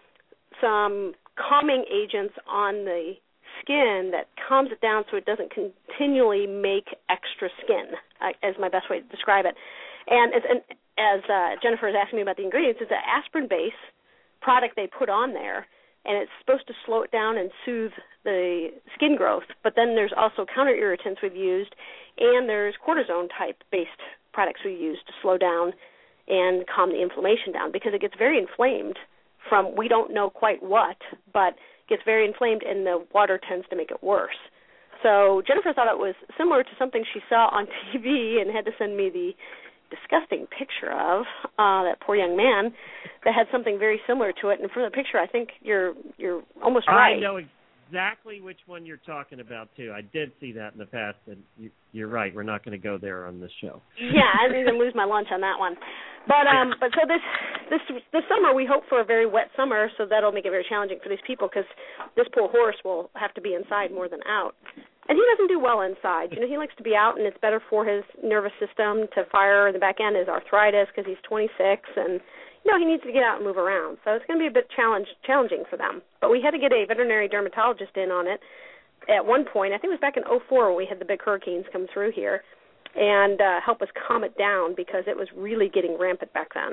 L: some calming agents on the skin that calms it down so it doesn't continually make extra skin, uh, is my best way to describe it. And as, and as uh, Jennifer is asking me about the ingredients, it's an aspirin-based product they put on there, and it's supposed to slow it down and soothe the skin growth. But then there's also counter-irritants we've used, and there's cortisone-type-based products we use to slow down and calm the inflammation down, because it gets very inflamed from we don't know quite what, but gets very inflamed, and the water tends to make it worse. So Jennifer thought it was similar to something she saw on T V and had to send me the disgusting picture of uh, that poor young man that had something very similar to it. And from the picture, I think you're you're almost right.
B: I know exactly which one you're talking about, too. I did see that in the past, and you, you're right. We're not going to go there on this show.
L: Yeah, I'm going to lose my lunch on that one. But um, but so this this this summer we hope for a very wet summer, so that'll make it very challenging for these people because this poor horse will have to be inside more than out. And he doesn't do well inside. You know, he likes to be out, and it's better for his nervous system to fire in the back end, his arthritis, because he's twenty-six, and, you know, he needs to get out and move around. So it's going to be a bit challenge, challenging for them. But we had to get a veterinary dermatologist in on it at one point. I think it was back in oh four when we had the big hurricanes come through here, and uh, help us calm it down because it was really getting rampant back then.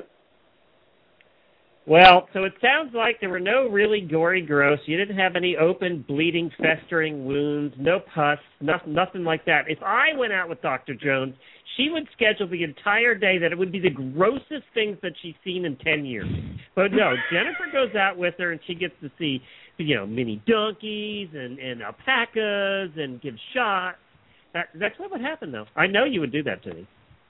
B: Well, so it sounds like there were no really gory growths. You didn't have any open, bleeding, festering wounds, no pus, nothing, nothing like that. If I went out with Doctor Jones, she would schedule the entire day that it would be the grossest things that she's seen in ten years. But no, Jennifer goes out with her and she gets to see, you know, mini donkeys and, and alpacas and give shots. That, that's what would happen, though. I know you would do that to me.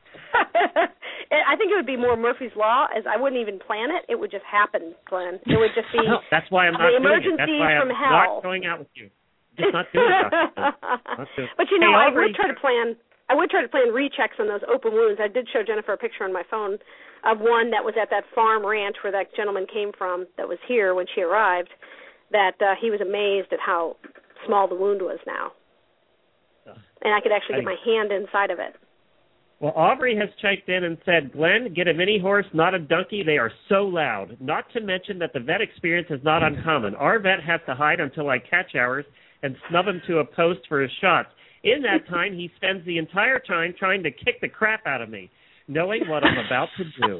L: I think it would be more Murphy's Law, as I wouldn't even plan it. It would just happen, Glenn. It would just be
B: no, that's why I'm not
L: the
B: doing it. That's why I'm
L: from hell.
B: not going out with you. Just not doing it. Not doing it.
L: But, you know,
B: hey,
L: I would try to plan I would try to plan rechecks on those open wounds. I did show Jennifer a picture on my phone of one that was at that farm ranch where that gentleman came from that was here when she arrived, that uh, he was amazed at how small the wound was now. And I could actually get my hand inside of it.
B: Well, Aubrey has checked in and said, Glenn, get a mini horse, not a donkey. They are so loud. Not to mention that the vet experience is not uncommon. Our vet has to hide until I catch ours and snub him to a post for his shots. In that time, he spends the entire time trying to kick the crap out of me, knowing what I'm about to do.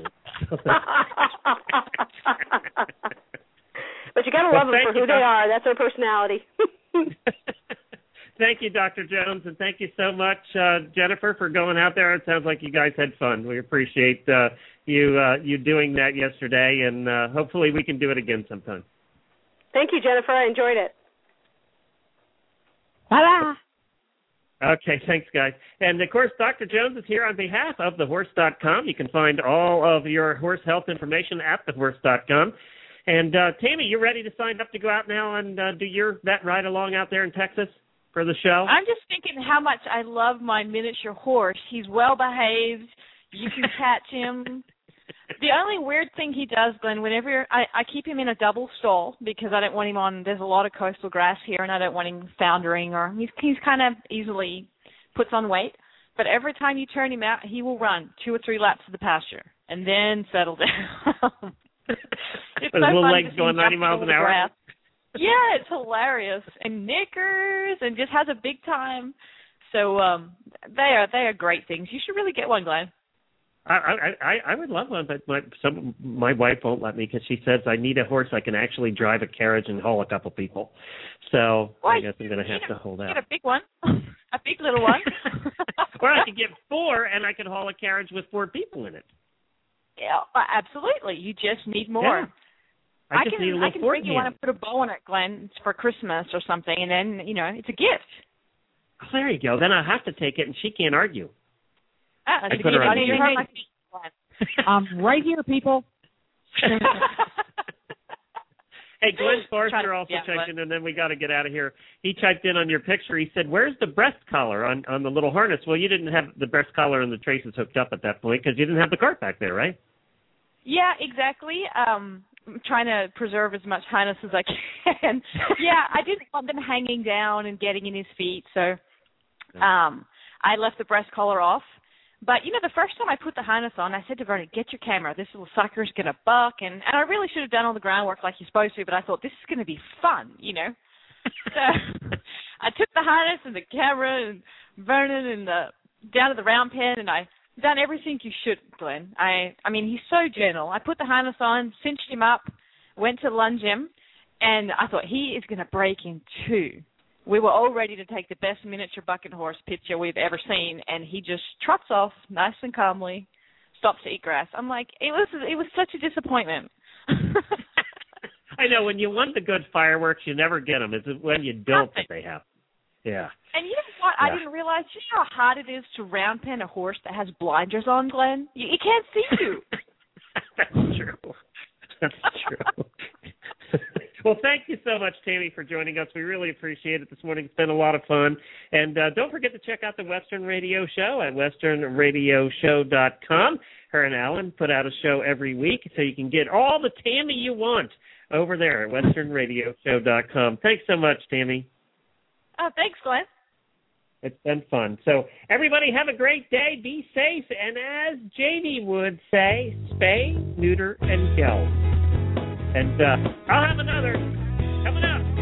L: But you got to
B: well,
L: love them for who
B: you,
L: they are. That's their personality.
B: Thank you, Doctor Jones, and thank you so much, uh, Jennifer, for going out there. It sounds like you guys had fun. We appreciate uh, you uh, you doing that yesterday, and uh, hopefully we can do it again sometime.
L: Thank you, Jennifer. I enjoyed it.
H: Bye-bye.
B: Okay, thanks, guys. And, of course, Doctor Jones is here on behalf of the horse dot com. You can find all of your horse health information at the horse dot com. And, uh, Tammy, you ready to sign up to go out now and uh, do your vet ride along out there in Texas for the show?
D: I'm just thinking how much I love my miniature horse. He's well-behaved. You can catch him. The only weird thing he does, Glenn, whenever I, I keep him in a double stall because I don't want him on, there's a lot of coastal grass here and I don't want him foundering or he's, he's kind of easily puts on weight. But every time you turn him out, he will run two or three laps of the pasture and then settle down. It's so
B: little
D: fun
B: legs
D: to
B: going ninety miles an hour.
D: Grass. Yeah, it's hilarious. And knickers and just has a big time. So um, they are they are great things. You should really get one, Glenn.
B: I I I, I would love one, but my some my wife won't let me because she says I need a horse I can actually drive a carriage and haul a couple people. So well, I guess I'm going to have
D: a,
B: to hold out.
D: Get a big one, a big little one.
B: Or I could get four, and I could haul a carriage with four people in it.
D: Yeah, absolutely. You just need more.
B: Yeah. I,
D: I
B: just
D: can
B: need a little
D: I can
B: Ford
D: bring you one and put a bow on it, Glenn, for Christmas or something, and then you know it's a gift.
B: Oh, there you go. Then I have to take it, and she can't argue.
D: Uh,
B: I put her on the
H: I'm right here, people.
B: Hey, Glenn Forster also
D: yeah,
B: checked
D: Glenn.
B: in, and then we got to get out of here. He typed in on your picture. He said, "Where's the breast collar on, on the little harness?" Well, you didn't have the breast collar and the traces hooked up at that point because you didn't have the cart back there, right?
D: Yeah, exactly. Um, I'm trying to preserve as much harness as I can. Yeah, I didn't want them hanging down and getting in his feet, so um, I left the breast collar off. But, you know, the first time I put the harness on, I said to Vernon, get your camera. This little sucker's going to buck. And, and I really should have done all the groundwork like you're supposed to, but I thought this is going to be fun, you know. So I took the harness and the camera and Vernon and the, down to the round pen, and I done everything you should, Glenn. I, I mean, he's so gentle. I put the harness on, cinched him up, went to lunge him, and I thought he is going to break in two. We were all ready to take the best miniature bucking horse picture we've ever seen, and he just trots off nice and calmly, stops to eat grass. I'm like, it was it was such a disappointment.
B: I know, when you want the good fireworks, you never get them. It's when you don't that they happen. Yeah.
D: And you know what? Yeah. I didn't realize, you know how hard it is to round pen a horse that has blinders on, Glenn? You, you can't see you.
B: That's true. That's true. Well, thank you so much, Tammy, for joining us. We really appreciate it this morning. It's been a lot of fun. And uh, don't forget to check out the Western Radio Show at western radio show dot com. Her and Alan put out a show every week, so you can get all the Tammy you want over there at western radio show dot com. Thanks so much, Tammy.
D: Oh, thanks, Glenn.
B: It's been fun. So everybody have a great day. Be safe. And as Jamie would say, spay, neuter, and kill. And uh, I'll have another coming up.